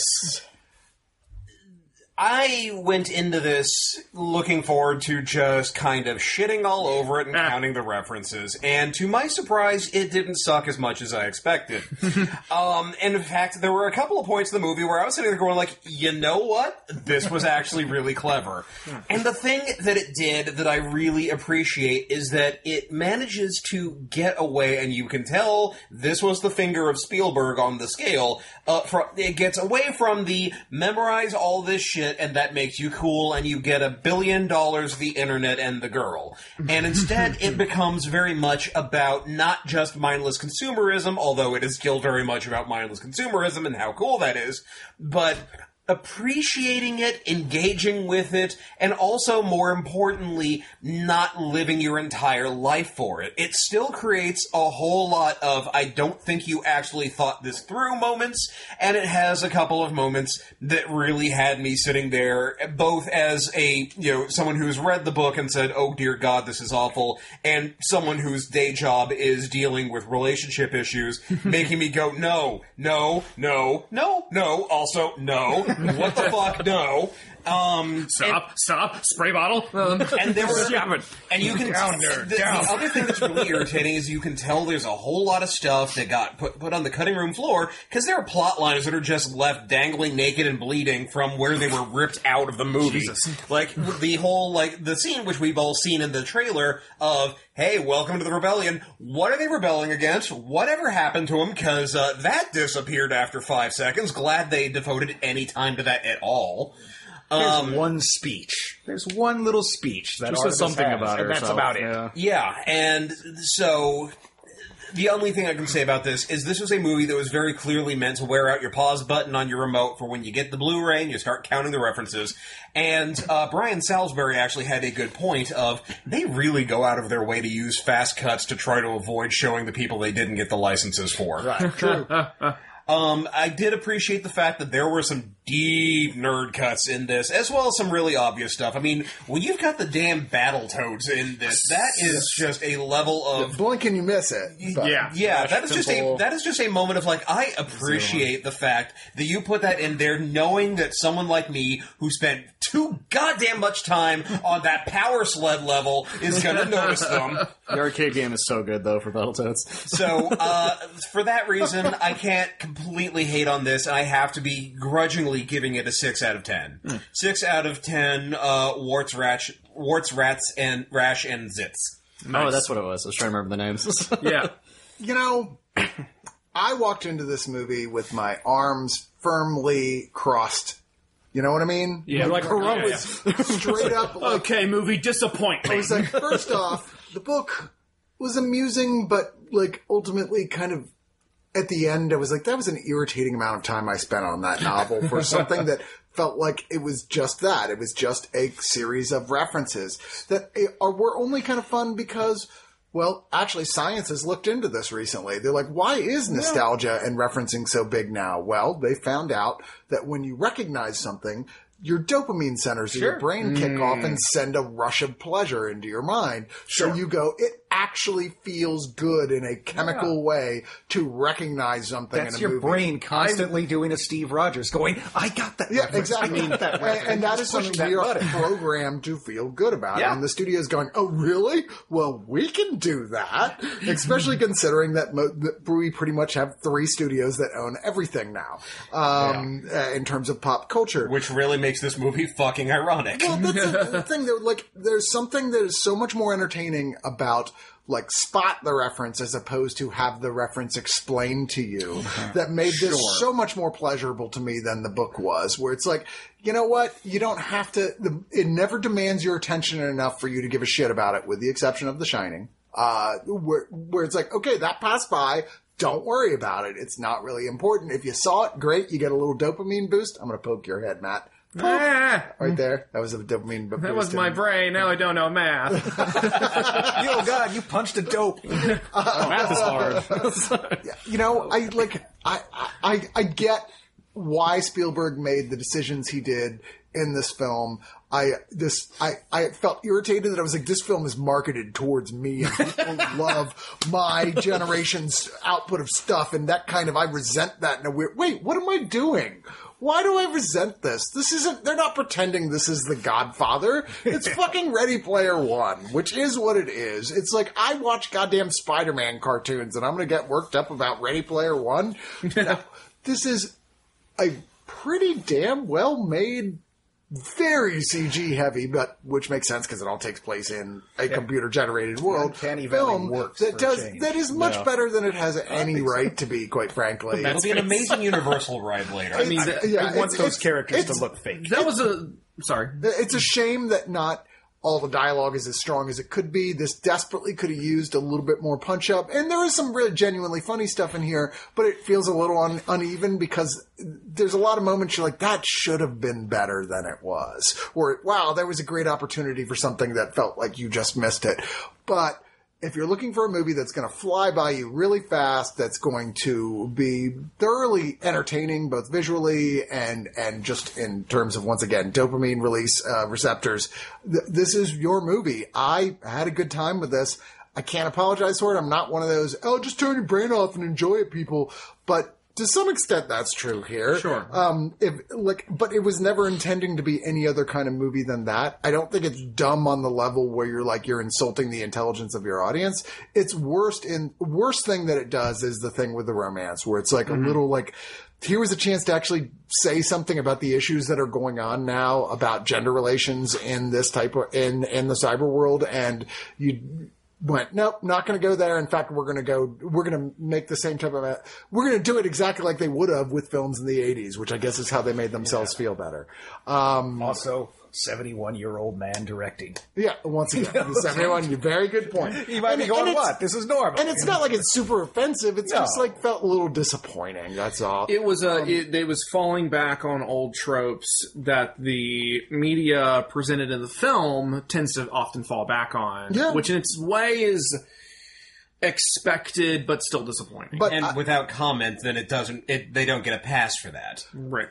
I went into this looking forward to just kind of shitting all over it and counting the references. And to my surprise, it didn't suck as much as I expected. And in fact, there were a couple of points in the movie where I was sitting there going like, you know what? This was actually really clever. And the thing that it did that I really appreciate is that it manages to get away, and you can tell this was the finger of Spielberg on the scale. It gets away from the memorize all this shit and that makes you cool and you get $1 billion, the internet, and the girl. And instead, it becomes very much about not just mindless consumerism, although it is still very much about mindless consumerism and how cool that is, but appreciating it, engaging with it, and also, more importantly, not living your entire life for it. It still creates a whole lot of, I don't think you actually thought this through moments, and it has a couple of moments that really had me sitting there, both as a, someone who's read the book and said, oh dear God, this is awful, and someone whose day job is dealing with relationship issues, making me go, no, also, no. What the fuck? No. Stop! Spray bottle. And there were, and you can down. The other thing that's really irritating is you can tell there's a whole lot of stuff that got put on the cutting room floor because there are plot lines that are just left dangling naked and bleeding from where they were ripped out of the movie. Jesus. Like the whole the scene which we've all seen in the trailer of, hey, welcome to the rebellion. What are they rebelling against? Whatever happened to them? Because that disappeared after 5 seconds. Glad they devoted any time to that at all. There's one speech. There's one little speech that says something about it. And that's about it. Yeah, and so the only thing I can say about this is this was a movie that was very clearly meant to wear out your pause button on your remote for when you get the Blu-ray and you start counting the references. And Brian Salisbury actually had a good point of they really go out of their way to use fast cuts to try to avoid showing the people they didn't get the licenses for. Right, true. I did appreciate the fact that there were some deep nerd cuts in this, as well as some really obvious stuff. I mean, when you've got the damn Battletoads in this, that is just a level of blink and you miss it. But. Yeah, that is just a moment of I appreciate the fact that you put that in there, knowing that someone like me who spent too goddamn much time on that power sled level is going to notice them. The arcade game is so good, though, for Battletoads. So, for that reason, I can't completely hate on this, and I have to be grudgingly giving it a 6 out of 10. 6 out of 10 warts, rats, and rash, and zits. Nice. Oh, that's what it was. I was trying to remember the names. Yeah. I walked into this movie with my arms firmly crossed. You know what I mean? Yeah, like was straight up. Okay, movie disappointment. I was like, first off, the book was amusing, but ultimately kind of at the end, I was like, that was an irritating amount of time I spent on that novel for something that felt like it was just that. It was just a series of references that were only kind of fun because, well, actually science has looked into this recently. They're like, why is nostalgia and referencing so big now? Well, they found out that when you recognize something, your dopamine centers in your brain kick off and send a rush of pleasure into your mind. So you go, it actually feels good in a chemical way to recognize something That's in a your movie. brain constantly doing a Steve Rogers going, I got that Yeah, reference. exactly. I mean, that reference. And that is Just something pushing we that are button. programmed to feel good about. Yeah. And the studio's going, oh, really? Well, we can do that. Especially considering that that we pretty much have 3 studios that own everything now in terms of pop culture. Which really makes this movie fucking ironic. Well, that's the thing, though. Like, there's something that is so much more entertaining about, like, spot the reference as opposed to have the reference explained to you that made this so much more pleasurable to me than the book was, where it's like, you know what? You don't have to, it never demands your attention enough for you to give a shit about it, with the exception of The Shining, where it's like, okay, that passed by. Don't worry about it. It's not really important. If you saw it, great. You get a little dopamine boost. I'm going to poke your head, Matt. Right there. That was a dopamine boost. That was my brain. Now I don't know math. Oh, God, you punched a dope. Math is hard. You know, I get why Spielberg made the decisions he did in this film. I felt irritated that I was like, this film is marketed towards me and people love my generation's output of stuff, and that kind of, I resent that in a weird, wait, what am I doing? Why do I resent this? They're not pretending this is The Godfather. It's fucking Ready Player One, which is what it is. It's like, I watch goddamn Spider-Man cartoons and I'm gonna get worked up about Ready Player One. No, this is a pretty damn well-made, very CG heavy, but which makes sense because it all takes place in a computer generated world. Uncanny Valley Film works that for a does change. that is much better than it has any right to be, quite frankly. It'll be an amazing Universal ride later. I mean, Yeah, I want it's- those characters it's- to look fake. that was a... Sorry. It's a shame that not all the dialogue is as strong as it could be. This desperately could have used a little bit more punch up. And there is some really genuinely funny stuff in here, but it feels a little uneven because there's a lot of moments you're like, that should have been better than it was. Or, wow, there was a great opportunity for something that felt like you just missed it. But if you're looking for a movie that's going to fly by you really fast, that's going to be thoroughly entertaining, both visually and just in terms of, once again, dopamine release receptors, this is your movie. I had a good time with this. I can't apologize for it. I'm not one of those, oh, just turn your brain off and enjoy it, people. But to some extent, that's true here. Sure. But it was never intending to be any other kind of movie than that. I don't think it's dumb on the level where you're insulting the intelligence of your audience. It's worst thing that it does is the thing with the romance, where it's like a little like, here was a chance to actually say something about the issues that are going on now about gender relations in this type of, in the cyber world, and you went, nope, not going to go there. In fact, we're going to make the same type of, we're going to do it exactly like they would have with films in the 80s, which I guess is how they made themselves feel better. Also, 71-year-old man directing. Yeah, once again, everyone, very good point. You might be going, what? This is normal. And it's not like it's super offensive. It's just like felt a little disappointing. That's all. It was it was falling back on old tropes that the media presented in the film tends to often fall back on, which in its way is expected but still disappointing. But and without comment, then they don't get a pass for that. right.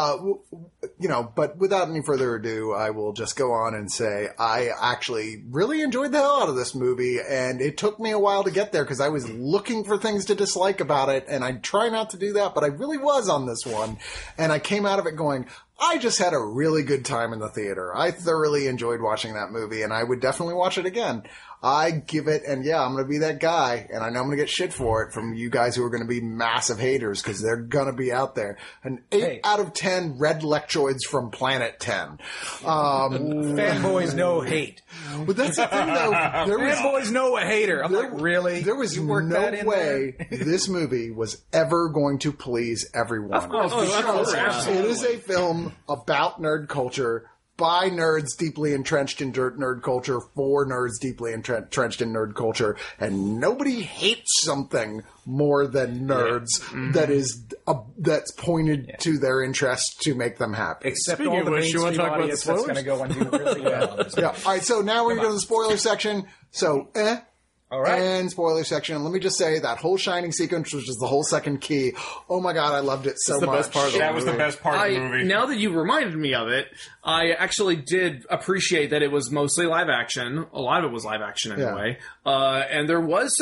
But without any further ado, I will just go on and say I actually really enjoyed the hell out of this movie, and it took me a while to get there because I was looking for things to dislike about it, and I try not to do that, but I really was on this one, and I came out of it going, I just had a really good time in the theater. I thoroughly enjoyed watching that movie, and I would definitely watch it again. I give it, and yeah, I'm going to be that guy, and I know I'm going to get shit for it from you guys who are going to be massive haters, because they're going to be out there. An 8 out of 10 red lectroids from Planet 10. Fanboys know hate. But that's the thing, though. Fanboys know a hater. I'm like, really? There was You no worked that in way this movie was ever going to please everyone. It is a film about nerd culture, by nerds deeply entrenched in nerd culture, for nerds deeply entrenched in nerd culture, and nobody hates something more than nerds that's pointed to their interest to make them happy. Except Speaking all of the which, you wanna mainstream talk about the audience that's going to go and do really well. Yeah. All right. So now we're going to go to the spoiler section. So, All right. And spoiler section. And let me just say that whole Shining sequence, which is the whole second key. Oh my God, I loved it so the much. best part of That was the best part of the movie. Now that you reminded me of it, I actually did appreciate that it was mostly live action. A lot of it was live action anyway. And there was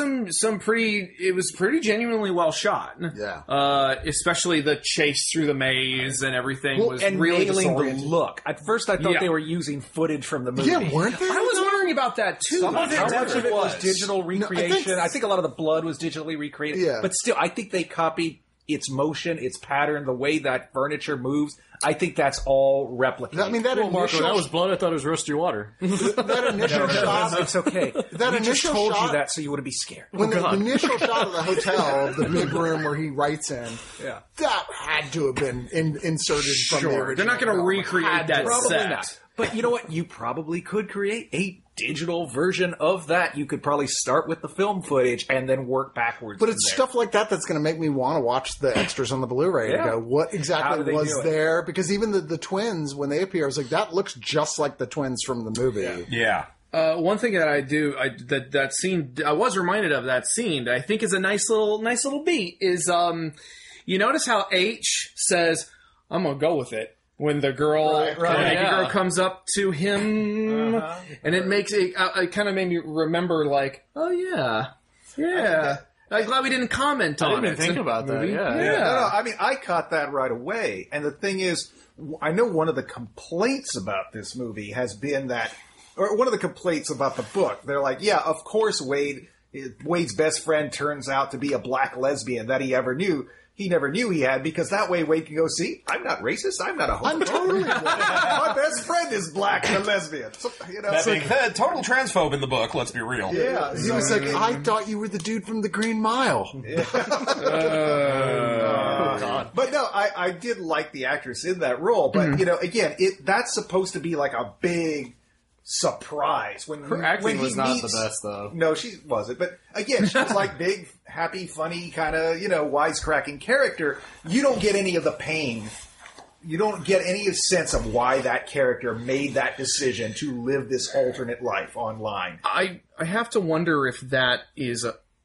it was pretty genuinely well shot. Yeah. Especially the chase through the maze and everything was and really nailing the disorienting. look. At first, I thought Yeah. they were using footage from the movie. Yeah, weren't they? I was wondering about that too. How much of it was was. digital recreation? I I think a lot of the blood was digitally recreated. Yeah. But still, I think they copied its motion, its pattern, the way that furniture moves. I think that's all replicated. I mean, that Well, Marco, initial, that was blood. I thought it was roasty water. that initial shot. It's okay. That we just initial told shot- you that so you wouldn't be scared. When the initial shot of the hotel, of the big room where he writes in, Yeah. that had to have been inserted from the original. They're not going to film. recreate that Probably set. not. But you know what? You probably could create a digital version of that. You could probably start with the film footage and then work backwards. But from it's there. stuff like that that's going to make me want to watch the extras on the Blu-ray Yeah. and go, what How do exactly they was do it? there? Because even the twins, when they appear, I was like, that looks just like the twins from the movie. Yeah. One thing that that scene, I was reminded of that scene that I think is a nice little beat is, you notice how H says, I'm going to go with it. When the girl, Right, the naked yeah. girl comes up to him, and it makes it kind of made me remember, like, oh yeah. I'm glad we didn't comment I on didn't it. even think about that. Movie. Yeah. Yeah. No, I mean, I caught that right away. And the thing is, I know one of the complaints about this movie has been that, or one of the complaints about the book, they're like, yeah, of course Wade's best friend turns out to be a black lesbian that he never knew he had, because that way Wade can go, see, I'm not racist, I'm not a homophobe. I'm totally My best friend is black and a lesbian. So, That being said, total transphobe in the book, let's be real. yeah. He was like, I thought you were the dude from the Green Mile. But no, I did like the actress in that role. But you know, again, that's supposed to be like a big surprise when Her acting when he was not meets- the best, though. No, she wasn't. But again, she was like big, happy, funny, kind of wisecracking character. You don't get any of the pain. You don't get any sense of why that character made that decision to live this alternate life online. I have to wonder if that is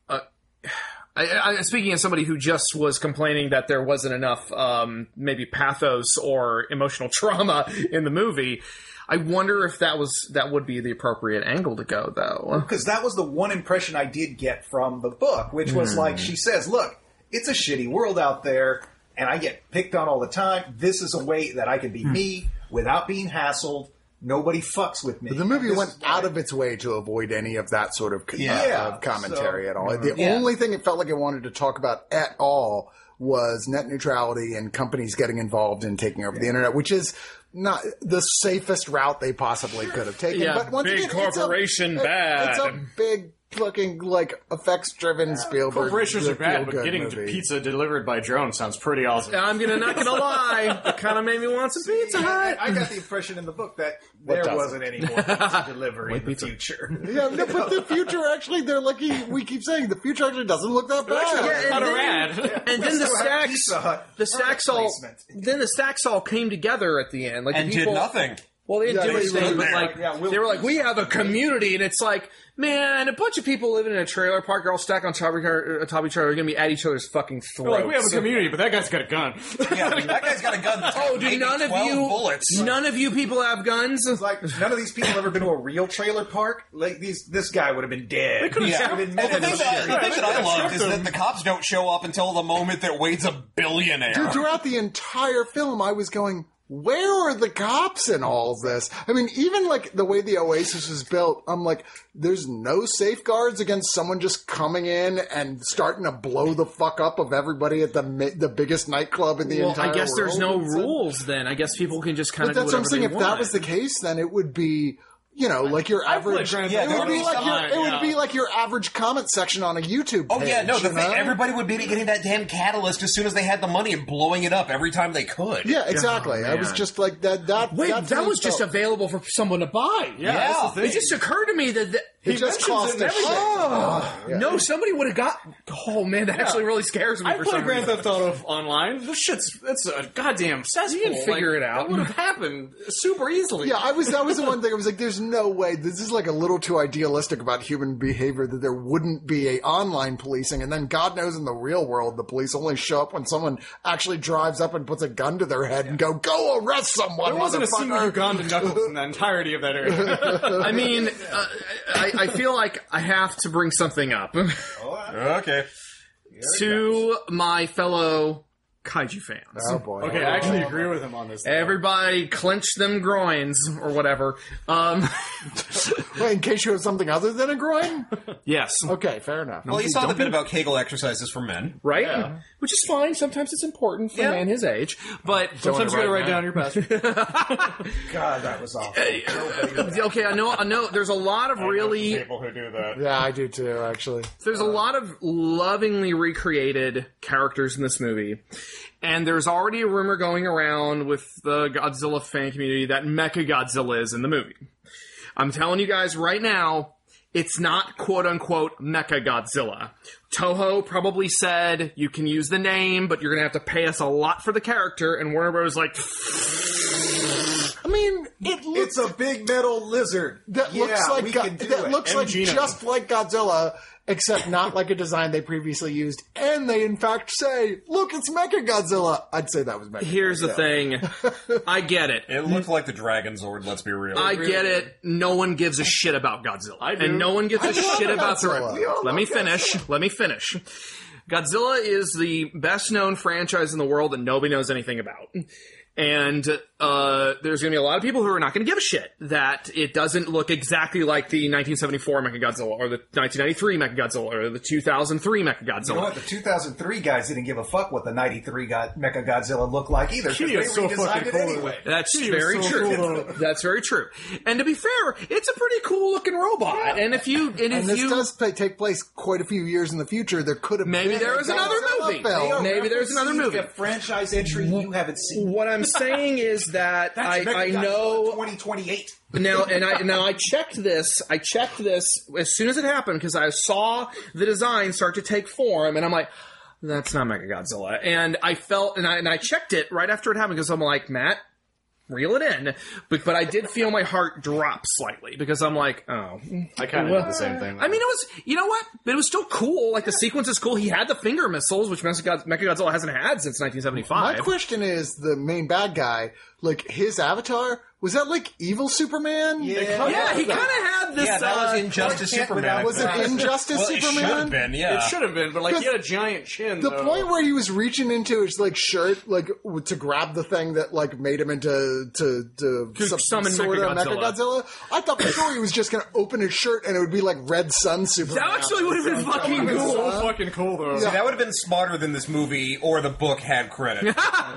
speaking as somebody who just was complaining that there wasn't enough maybe pathos or emotional trauma in the movie. I wonder if that would be the appropriate angle to go, though. Because that was the one impression I did get from the book, which was like, she says, look, it's a shitty world out there, and I get picked on all the time. This is a way that I can be me without being hassled. Nobody fucks with me. The movie This went is why- out of its way to avoid any of that sort of Yeah, commentary so- at all. The only thing it felt like it wanted to talk about at all was net neutrality and companies getting involved in taking over the internet, which is not the safest route they possibly could have taken. Yeah, but once big again, it's corporation a, bad. It's a big fucking effects-driven Spielberg. Corporations are bad, but feel-good getting movie. pizza delivered by drone sounds pretty awesome. I'm not gonna lie, it kind of made me want some Pizza Hut. I got the impression in the book that there doesn't? wasn't any more pizza delivery in the future. Yeah, no, but the future actually, they're lucky. We keep saying the future actually doesn't look that bad. Yeah, and Kind of then- rad. And then the Still have stacks, Pizza Hut the stacks all, placement. then the stacks all came together at the end, like And the people, did nothing. Well, they didn't Yeah, do they anything, were but there. like Yeah, we'll they were like, we have a community, and it's like, man, a bunch of people living in a trailer park are all stacked on top of each other, are going to be at each other's fucking throats. Like, we have a community, but that guy's got a gun. Yeah, that guy's got a gun that's Oh, got do maybe none of 12 you? bullets. None of you people have guns. It's like, none of these people have ever been to a real trailer park. Like this guy would have been dead. Yeah. Would have been Well, the dead. thing that I loved is them. that the cops don't show up until the moment that Wade's a billionaire. Dude, throughout the entire film, I was going, where are the cops in all of this? I mean, even like the way the Oasis was built, I'm like, there's no safeguards against someone just coming in and starting to blow the fuck up of everybody at the biggest nightclub in the Well, entire I guess there's no world. It's like- rules then. I guess people can just kind But of do that's what I'm whatever saying. they If want. that was the case, then it would be, like your I played average. Grand Yeah, it there would would be be like some- it would be like your average comment section on a YouTube Oh page. yeah, no, the you thing, know? everybody would be getting that damn catalyst as soon as they had the money and blowing it up every time they could. Yeah, exactly. I was just like that. Wait, that's that how was it just felt. available for someone to buy. Yeah. that's the It just occurred to me that It just cost a shit. No, somebody would have got. Oh man, that actually really scares me. I for played some Grand reason. Theft Auto Online. This it's a goddamn cesspool. You can figure it out. That would have happened super easily. Yeah, that was the one thing. I was like, there's no way. This is like a little too idealistic about human behavior that there wouldn't be a online policing. And then God knows in the real world, the police only show up when someone actually drives up and puts a gun to their head and go arrest someone. There wasn't a motherfucker. single Ugandan knuckles in the entirety of that area. I mean, I feel like I have to bring something up Okay. to my fellow kaiju fans. Oh boy. Okay, I actually agree with him on this. Everybody clench them groins or whatever. Wait, in case you have something other than a groin? Yes. Okay, fair enough. Well, you saw the bit about Kegel exercises for men. Right? Which is fine. Sometimes it's important for a man his age. But Sometimes you gotta write down your password. God, that was awful. okay, I know there's a lot of really People who do that. Yeah, I do too, actually. there's a lot of lovingly recreated characters in this movie. And there's already a rumor going around with the Godzilla fan community that Mechagodzilla is in the movie. I'm telling you guys right now, it's not quote-unquote Mechagodzilla. Toho probably said, you can use the name, but you're going to have to pay us a lot for the character, and Warner Bros. Like, I mean, it looks It's a big metal lizard. that Yeah, looks like we can do that it. looks like Gino. just like Godzilla, except not like a design they previously used. And they in fact say, "Look, it's Mechagodzilla." I'd say that was Mechagodzilla. here's the thing. I get it. It looked like the Dragon Zord, let's be real. I get it. No one gives a shit about Godzilla. do. And no one gives a shit about Godzilla. We all Let me love finish. Godzilla is the best known franchise in the world that nobody knows anything about. And there's going to be a lot of people who are not going to give a shit that it doesn't look exactly like the 1974 Mechagodzilla or the 1993 Mechagodzilla or the 2003 Mechagodzilla. You know what? The 2003 guys didn't give a fuck what the 93 Mechagodzilla looked like either. 'cause He they is so redesigned fucking it cool. anyway. That's He very was so true. cool, though. That's very true. And to be fair, it's a pretty cool looking robot. And if you And this does take place quite a few years in the future. There could have Maybe been there a is another Godzilla movie. film. Maybe there's another movie. A franchise entry you haven't seen. What I'm saying is that I Mechagodzilla know 2028. now I checked this as soon as it happened because I saw the design start to take form, and I'm like, that's not Mechagodzilla. And I felt, and I checked it right after it happened because I'm like, Matt, reel it in. But I did feel my heart drop slightly because I'm like, oh. I kind of did the same thing. I mean, it was, you know what? But it was still cool. Like, the sequence is cool. He had the finger missiles, which Mechagodzilla hasn't had since 1975. My question is, the main bad guy, like his avatar, was that like evil Superman? Yeah, he kind of had this. Yeah, that was Injustice Superman. Was it Injustice Well, it should Superman? have been, yeah. it should have been, but like he had a giant chin. The though. point where he was reaching into his like shirt, like to grab the thing that like made him into some summon sort of Mechagodzilla. Mechagodzilla. I thought for sure he was just going to open his shirt and it would be like Red Sun Superman. That actually would have been fucking so cool. fucking cool though. See, that would have been smarter than this movie or the book had credit.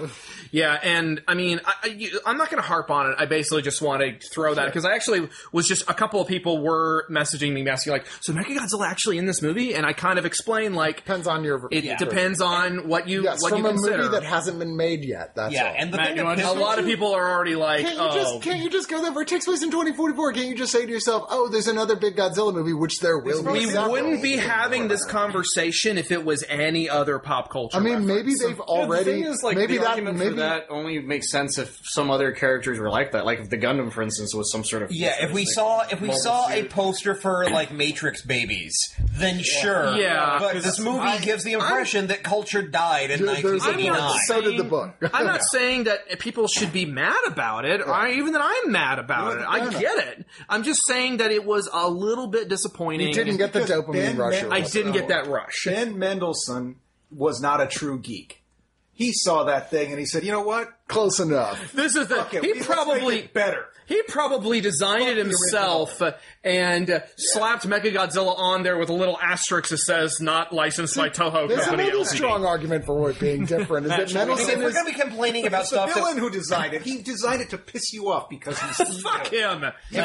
Yeah, and I mean, I'm not going to harp on it. I basically just want to throw that because I actually was just a couple of people were messaging me asking like, so Mechagodzilla actually in this movie? And I kind of explained like, Depends on your. it depends on what you Yes, what from you a consider. movie that hasn't been made yet. That's Yeah, all. and the Matt, thing you that want a pissed me- lot of people are already like, Can't you just go there for it takes place in 2044? Can't you just say to yourself, "Oh, there's another big Godzilla movie," which there will be. we several. wouldn't be having this conversation if it was any other pop culture. I mean, maybe reference. they've already. The thing is, like, maybe the that. argument Maybe for that only makes sense if some other characters were like that. Like if the Gundam, for instance, was some sort of if we saw a poster for like Matrix babies, then sure. Yeah, but 'cause this movie gives the impression that culture died in There's a 1989. so did the book. I'm not saying that people should be mad about it, or even that I'm mad about it. I get it. I'm just saying that it was a little bit disappointing. You didn't get the Because dopamine Ben rush. Mendelsohn- I didn't get that rush. Ben Mendelsohn was not a true geek. He saw that thing and he said, "You know what? Close enough. This is the Okay, he let's make probably it better." He probably designed it himself and slapped Mechagodzilla on there with a little asterisk that says "not licensed by Toho There's Company another Ltd." strong argument for it being different. Is that If Mendelsohn we're is going to be complaining about It's the stuff villain that who designed it. He designed it to piss you off because he's Fuck him.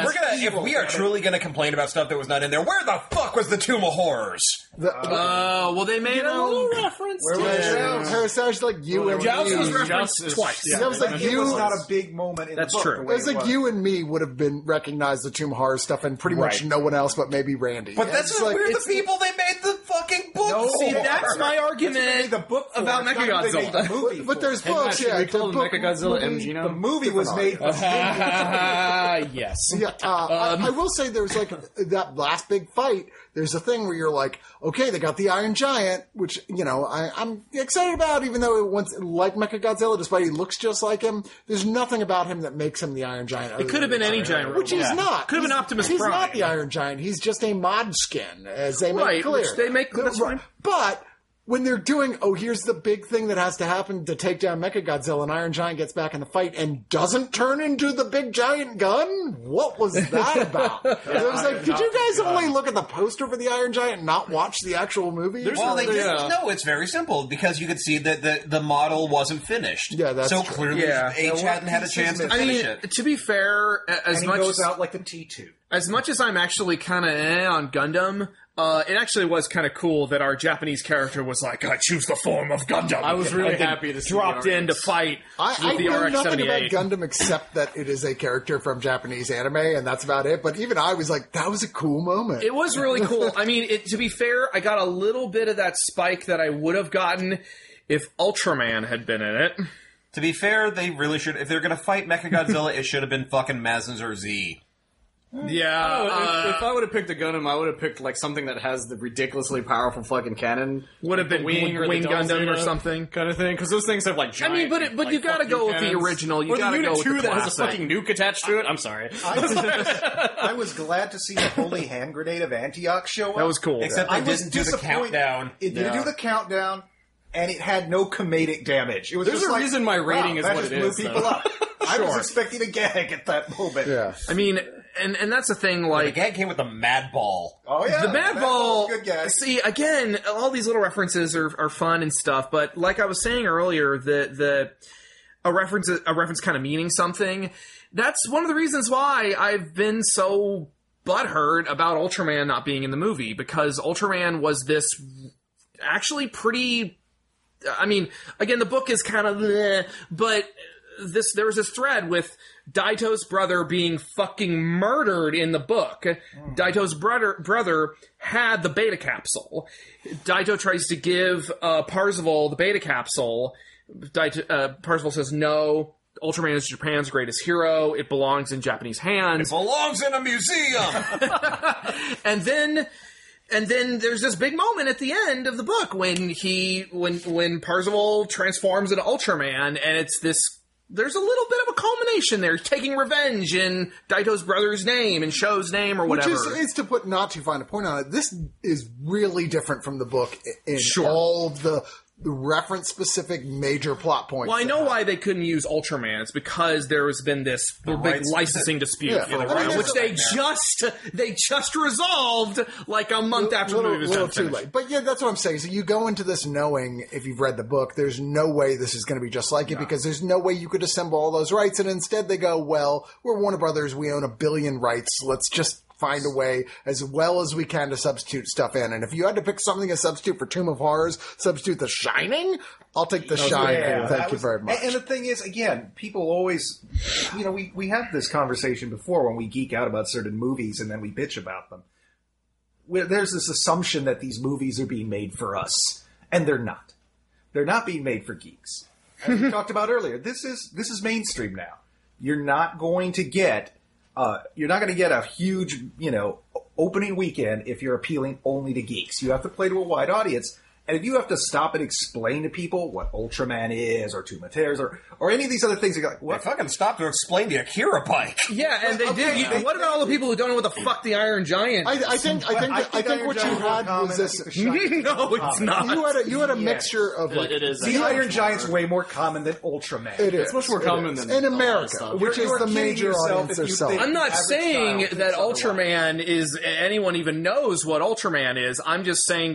if we are truly going to complain about stuff that was not in there, where the fuck was the Tomb of Horrors? Well, they made a little reference to it. Parasage like you and Joust was me. referenced twice. that was like it you. was not a big moment in That's the book. true. the It way was like you and me would have been recognized the Tomb Horror stuff, and pretty much Right. no one else, but maybe Randy. But that's It's not like, we're the it's- people they made the fucking book. No, See, that's my That's what argument they made the book for. about It's not what they made the Mechagodzilla. movie But there's Hey, books, Matt, should yeah. we call the the book- Mechagodzilla movie- MG now? The movie was made for Yes. Yeah, I will say there's like that last big fight. There's a thing where you're like, okay, they got the Iron Giant, which I'm excited about, even though it once like Mechagodzilla, despite he looks just like him. There's nothing about him that makes him the Iron Giant. It could have been any giant robot. which he's not. Could have been He's- Optimus He's Prime. not the Iron Giant. He's just a mod skin, as they Right, make clear. which they make- that's fine. But when they're doing, here's the big thing that has to happen to take down Mechagodzilla, and Iron Giant gets back in the fight and doesn't turn into the big giant gun? What was that about? I was like, did you guys only look at the poster for the Iron Giant and not watch the actual movie? Well, they Yeah. didn't. No, it's very simple because you could see that the model wasn't finished. Yeah, that's so true. clearly Yeah. H hadn't had a chance to I finish mean, it. to be fair, as and he much goes out like the T2. as much as I'm actually kind of on Gundam, it actually was kind of cool that our Japanese character was like, I choose the form of Gundam. I was really And then happy to see dropped the in to RX. fight I with the know nothing about RX-78. Gundam except that it is a character from Japanese anime, and that's about it. But even I was like, that was a cool moment. It was really cool. I mean, to be fair, I got a little bit of that spike that I would have gotten if Ultraman had been in it. To be fair, they really should. If they're going to fight Mechagodzilla, it should have been fucking Mazinger Z. Yeah, If I would have picked a Gundam, I would have picked like something that has the ridiculously powerful fucking cannon. would have been Wing or Wing the Gundam or Dawnzeta something. kind of thing, because those things have like giant. I mean, but you gotta fuck go with the cannons. original. You or gotta the go Unit with 2 the that has a classic. fucking nuke attached to it. I'm sorry. I was glad to see the holy hand grenade of Antioch show up. That was cool. Except I they was didn't do the disappointed. countdown. It didn't Yeah. do the countdown, and it had no comedic damage. It was There's just a like, reason my rating wow, is that what just it blew is, people though. up. I was expecting a gag at that moment. yeah. I mean, and that's the thing. The Like gag came with the Mad Ball. Oh yeah, the Mad Ball. Good gag. See, again, all these little references are fun and stuff. But like I was saying earlier, a reference kind of meaning something. That's one of the reasons why I've been so butthurt about Ultraman not being in the movie, because Ultraman was this actually pretty. I mean, again, the book is kind of, bleh, but there was this thread with Daito's brother being fucking murdered in the book. Daito's brother had the beta capsule. Daito tries to give Parzival the beta capsule. Parzival says no. Ultraman is Japan's greatest hero. It belongs in Japanese hands. Belongs in a museum. And then there's this big moment at the end of the book when Parzival transforms into Ultraman, and it's this. There's a little bit of a culmination there, taking revenge in Daito's brother's name and Sho's name or Which whatever. is to put not too fine a point on it. This is really different from the book in Sure. all the reference specific major plot points. Well, I that know happen. why they couldn't use Ultraman. It's because there has been this big rights- licensing dispute Yeah. for a I mean, while, that's which they just resolved like a month after the movie was little done too finished. late. But yeah, that's what I'm saying. So you go into this knowing, if you've read the book, there's no way this is going to be just like it, because there's no way you could assemble all those rights. And instead they go, well, we're Warner Brothers. We own 1 billion rights. Let's just find a way as well as we can to substitute stuff in. And if you had to pick something to substitute for Tomb of Horrors, substitute The Shining, I'll take The Shining. Yeah, Thank that you was- very much. And the thing is, again, people always, we had this conversation before when we geek out about certain movies and then we bitch about them. There's this assumption that these movies are being made for us, and they're not. They're not being made for geeks. As we talked about earlier, this is mainstream now. You're not going to get a huge, opening weekend if you're appealing only to geeks. You have to play to a wide audience. And if you have to stop and explain to people what Ultraman is, or Tomb of Terrors, or any of these other things, you're like, They what? fucking stopped to explain the Akira bike. Yeah, and they did. What about all the people who don't know what the fuck the Iron Giant? I think what you had was this. No, it's not. You had a mixture of like It is. The Iron Giant's way more common than Ultraman. It is. It's much more It common is. than in all that America, stuff. which is You're the kidding major yourself audience if they're you selling. think- I'm not average saying child that thinks Ultraman is anyone even knows what Ultraman is. I'm just saying that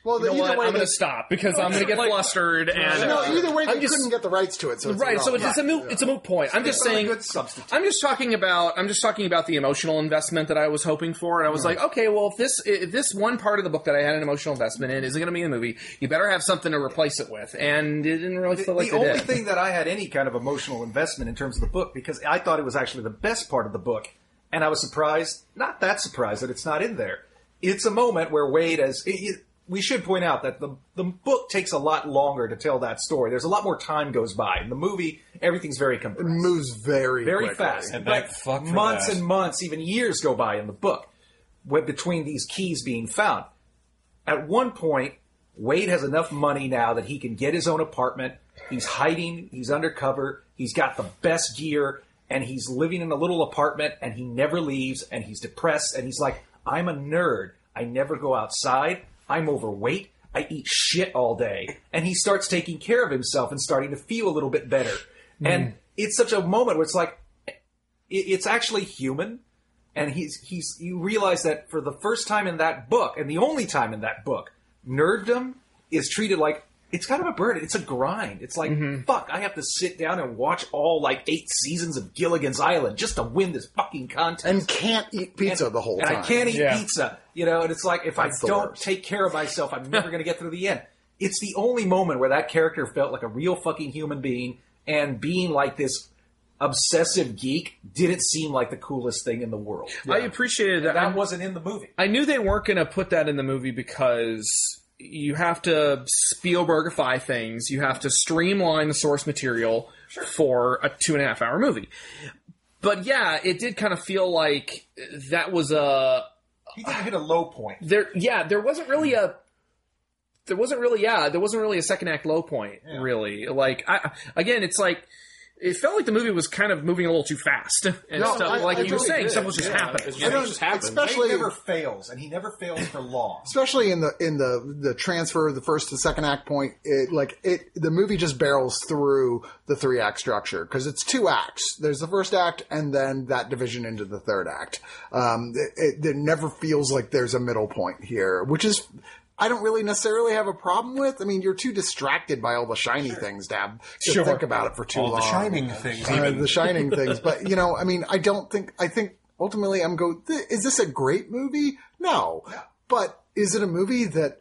Well, you know either what? way I'm going that- to stop because I'm going to get flustered. And No, either way, I'm they couldn't get the rights to it. So it's right. So irrelevant. it's a moot point. I'm just It's not a saying. good substitute. I'm just talking about the emotional investment that I was hoping for, and I was like, okay, well, if this one part of the book that I had an emotional investment in isn't going to be in the movie, you better have something to replace it with, and it didn't really feel like The they only did. thing that I had any kind of emotional investment in terms of the book, because I thought it was actually the best part of the book, and I was surprised, not that surprised that it's not in there. It's a moment where Wade, we should point out that the book takes a lot longer to tell that story. There's a lot more time goes by. In the movie, everything's very compressed. It moves very quickly. fast. And But thank fuck for months that. and months, even years go by in the book between these keys being found. At one point, Wade has enough money now that he can get his own apartment. He's hiding. He's undercover. He's got the best gear. And he's living in a little apartment. And he never leaves. And he's depressed. And he's like, I'm a nerd. I never go outside. I'm overweight. I eat shit all day. And he starts taking care of himself and starting to feel a little bit better. And it's such a moment where it's like, it's actually human. And you realize that for the first time in that book, and the only time in that book, nerddom is treated like it's kind of a burden. It's a grind. It's like, fuck, I have to sit down and watch all 8 seasons of Gilligan's Island just to win this fucking contest. And can't eat pizza the whole And time. I can't eat Yeah. pizza. And it's like, if That's I the don't worst. take care of myself, I'm never going to get through the end. It's the only moment where that character felt like a real fucking human being, and being like this obsessive geek didn't seem like the coolest thing in the world. I appreciated that. That wasn't in the movie. I knew they weren't going to put that in the movie because you have to Spielbergify things. You have to streamline the source material for a 2.5 hour movie. But yeah, it did kind of feel like that was He didn't hit a low point. there wasn't really a second act low point, really. It's like, it felt like the movie was kind of moving a little too fast. And No, stuff, I you were totally saying, did. stuff was just happening. It just happened. Especially, He never fails, and he never fails for long. especially in the transfer of the first to second act point, the movie just barrels through the 3-act structure because it's 2 acts. There's the first act and then that division into the third act. It never feels like there's a middle point here, which is, I don't really necessarily have a problem with. I mean, you're too distracted by all the shiny things to think about it for too All long. the shining things, even. The shining things. But, I think ultimately is this a great movie? No. But is it a movie that,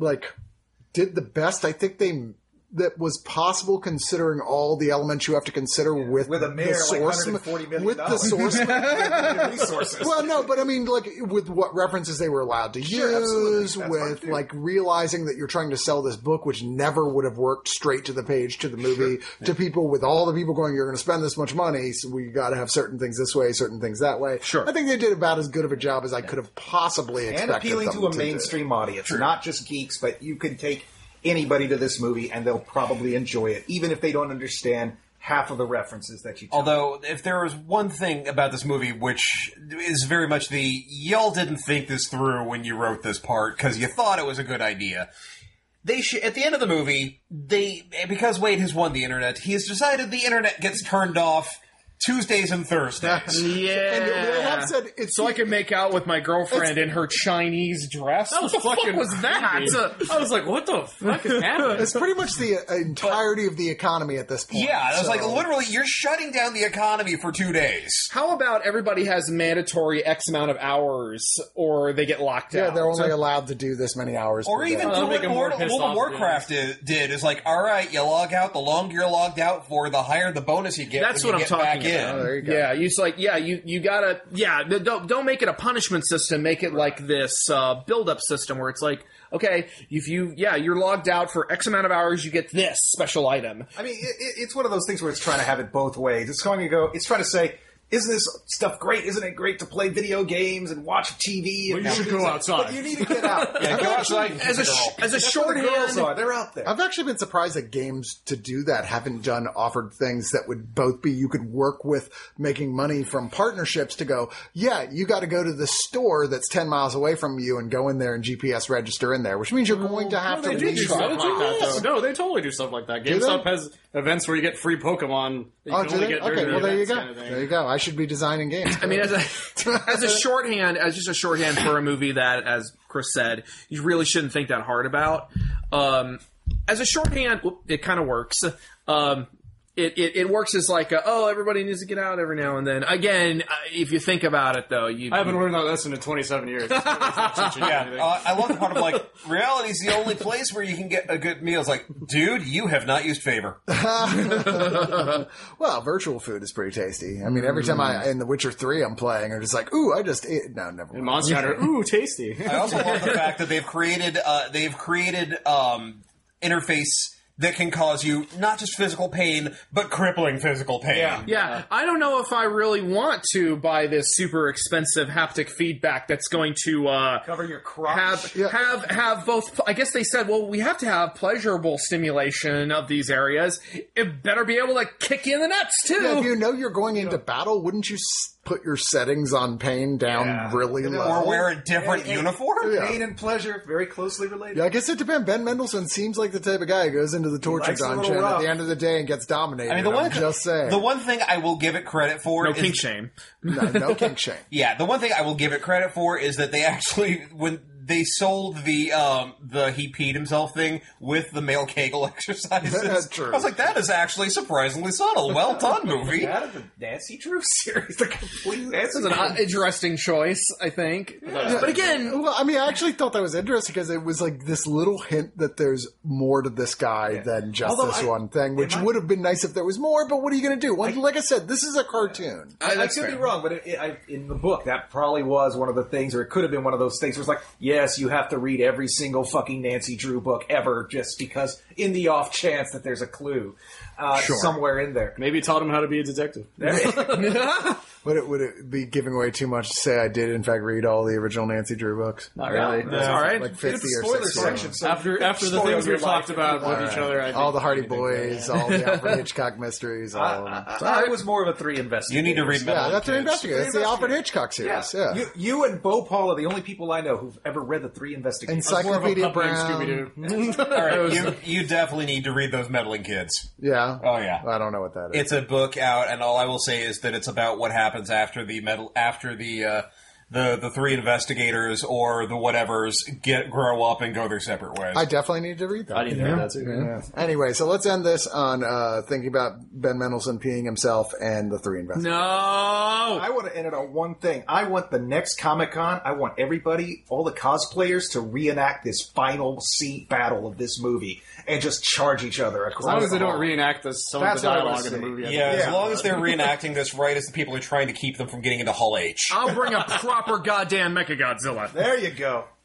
did the best I think that was possible considering all the elements you have to consider with With a mayor, the source, $140 million. with the source Resources. well, no, but I mean, with what references they were allowed to absolutely. use, That's with fine, too. realizing that you're trying to sell this book, which never would have worked straight to the page to the movie, to people, with all the people going, you're going to spend this much money, so we got to have certain things this way, certain things that way. Sure. I think they did about as good of a job as I could have possibly expected. And appealing them to a do. mainstream audience, not just geeks, but you can take anybody to this movie and they'll probably enjoy it, even if they don't understand half of the references that you tell. Although, if there was one thing about this movie which is very much y'all didn't think this through when you wrote this part because you thought it was a good idea. At the end of the movie, because Wade has won the internet, he has decided the internet gets turned off Tuesdays and Thursdays. Yeah. And they have said it's So I can make out with my girlfriend in her Chinese dress. That was What the fuck fucking was that? creepy. I was like, what the fuck is happening? it's pretty much the entirety of the economy at this point. Yeah, it was So- literally, you're shutting down the economy for 2 days. How about everybody has mandatory X amount of hours, or they get locked Yeah, out? they're only allowed to do this many hours. Or per even day. That'll do make what him more World pissed of off, Warcraft did. Is like, all right, you log out. The longer you're logged out for, the higher the bonus you get. That's when what you I'm get back talking about. in. There you go. Yeah, you gotta, don't make it a punishment system. Make it like this build-up system where it's like, okay, you're logged out for X amount of hours, you get this special item. I mean, it's one of those things where it's trying to have it both ways. It's trying to say, isn't this stuff great? Isn't it great to play video games and watch TV? And Well, you should go outside. But you need to get out. Yeah, go outside and As a kiss a girl. as a That's what the girls shorthand, are. They're out there. I've actually been surprised that games to do that haven't offered things that would both be, you could work with making money from partnerships to go, yeah, you got to go to the store that's 10 miles away from you and go in there and GPS register in there, which means you're going to have to They do leave. stuff like that, Yes. though. No, they totally do stuff like that. Do they? GameStop has events where you get free Pokemon. That you Oh, can do only they? get during Okay, the well, there you events go. kind of thing. There you go. I I should be designing games. I mean, as a shorthand, as just a shorthand for a movie that, as Chris said, you really shouldn't think that hard about. As a shorthand, it kind of works. It works as like, everybody needs to get out every now and then. Again, if you think about it, though, I haven't learned that lesson in 27 years. I love the part of like, reality's the only place where you can get a good meal. It's like, dude, you have not used Favor. Well, virtual food is pretty tasty. I mean, every time in The Witcher 3 I'm playing, I'm just like, ooh, I just ate. No, never mind. In Monster Hunter, ooh, tasty. I also love the fact that they've created interface that can cause you not just physical pain, but crippling physical pain. Yeah, I don't know if I really want to buy this super expensive haptic feedback that's going to Cover your crotch. have both. I guess they said, well, we have to have pleasurable stimulation of these areas. It better be able to kick you in the nuts too. Yeah, if you know you're going into battle, wouldn't you put your settings on pain down really low? Or wear a different uniform? Pain and pleasure, very closely related. Yeah, I guess it depends. Ben Mendelsohn seems like the type of guy who goes into the torture likes a little dungeon at rough. the end of the day and gets dominated. I mean, the one thing I will give it credit for No is kink shame. No kink shame. Yeah, the one thing I will give it credit for is that they actually, when they sold the he peed himself thing with the male Kegel exercises, That's true. I was like, that is actually surprisingly subtle. Well done, movie. Out of the Nancy Drew series, the complete This is an interesting choice, I think. But again, Well, I mean, I actually thought that was interesting because it was like this little hint that there's more to this guy than just Although this I- one thing, which would have been nice if there was more, but what are you going to do? Like I said, this is a cartoon. I that's could be fair. wrong, but in the book, that probably was one of the things, or it could have been one of those things where it's like, yes, you have to read every single fucking Nancy Drew book ever just because, in the off chance that there's a clue somewhere in there. Maybe taught him how to be a detective. Would it be giving away too much to say I did, in fact, read all the original Nancy Drew books? Not really. all right. Like 50 or Spoiler 60. section. So After the spoil things your we've talked life. about with each other, I think All the Hardy anything. Boys, all the Alfred Hitchcock mysteries, all of them. I was more of a 3 investigator. You need to read Yeah, Metal that's an Kids. investigator. It's the Alfred Hitchcock series. Yeah. You and Bo Paul are the only people I know who've ever read the 3 investigators. Encyclopedia Puppy named Brown. Scooby-Doo. All right, you definitely need to read those Meddling Kids. Yeah. Oh, yeah. I don't know what that is. It's a book out, and all I will say is that it's about what happens after the 3 investigators or the whatevers grow up and go their separate ways. I definitely need to read that. I need to read that too. Yeah. Anyway, so let's end this on thinking about Ben Mendelsohn peeing himself and the 3 investigators. no. I want to end it on one thing. I want the next Comic-Con, I want everybody, all the cosplayers, to reenact this final scene battle of this movie and just charge each other across As long as they the don't hall. reenact some of That's the what I wanna dialogue in the see. movie. I Yeah, think. as long as they're reenacting this right as the people are trying to keep them from getting into Hull H. I'll bring a proper goddamn Mechagodzilla. There you go.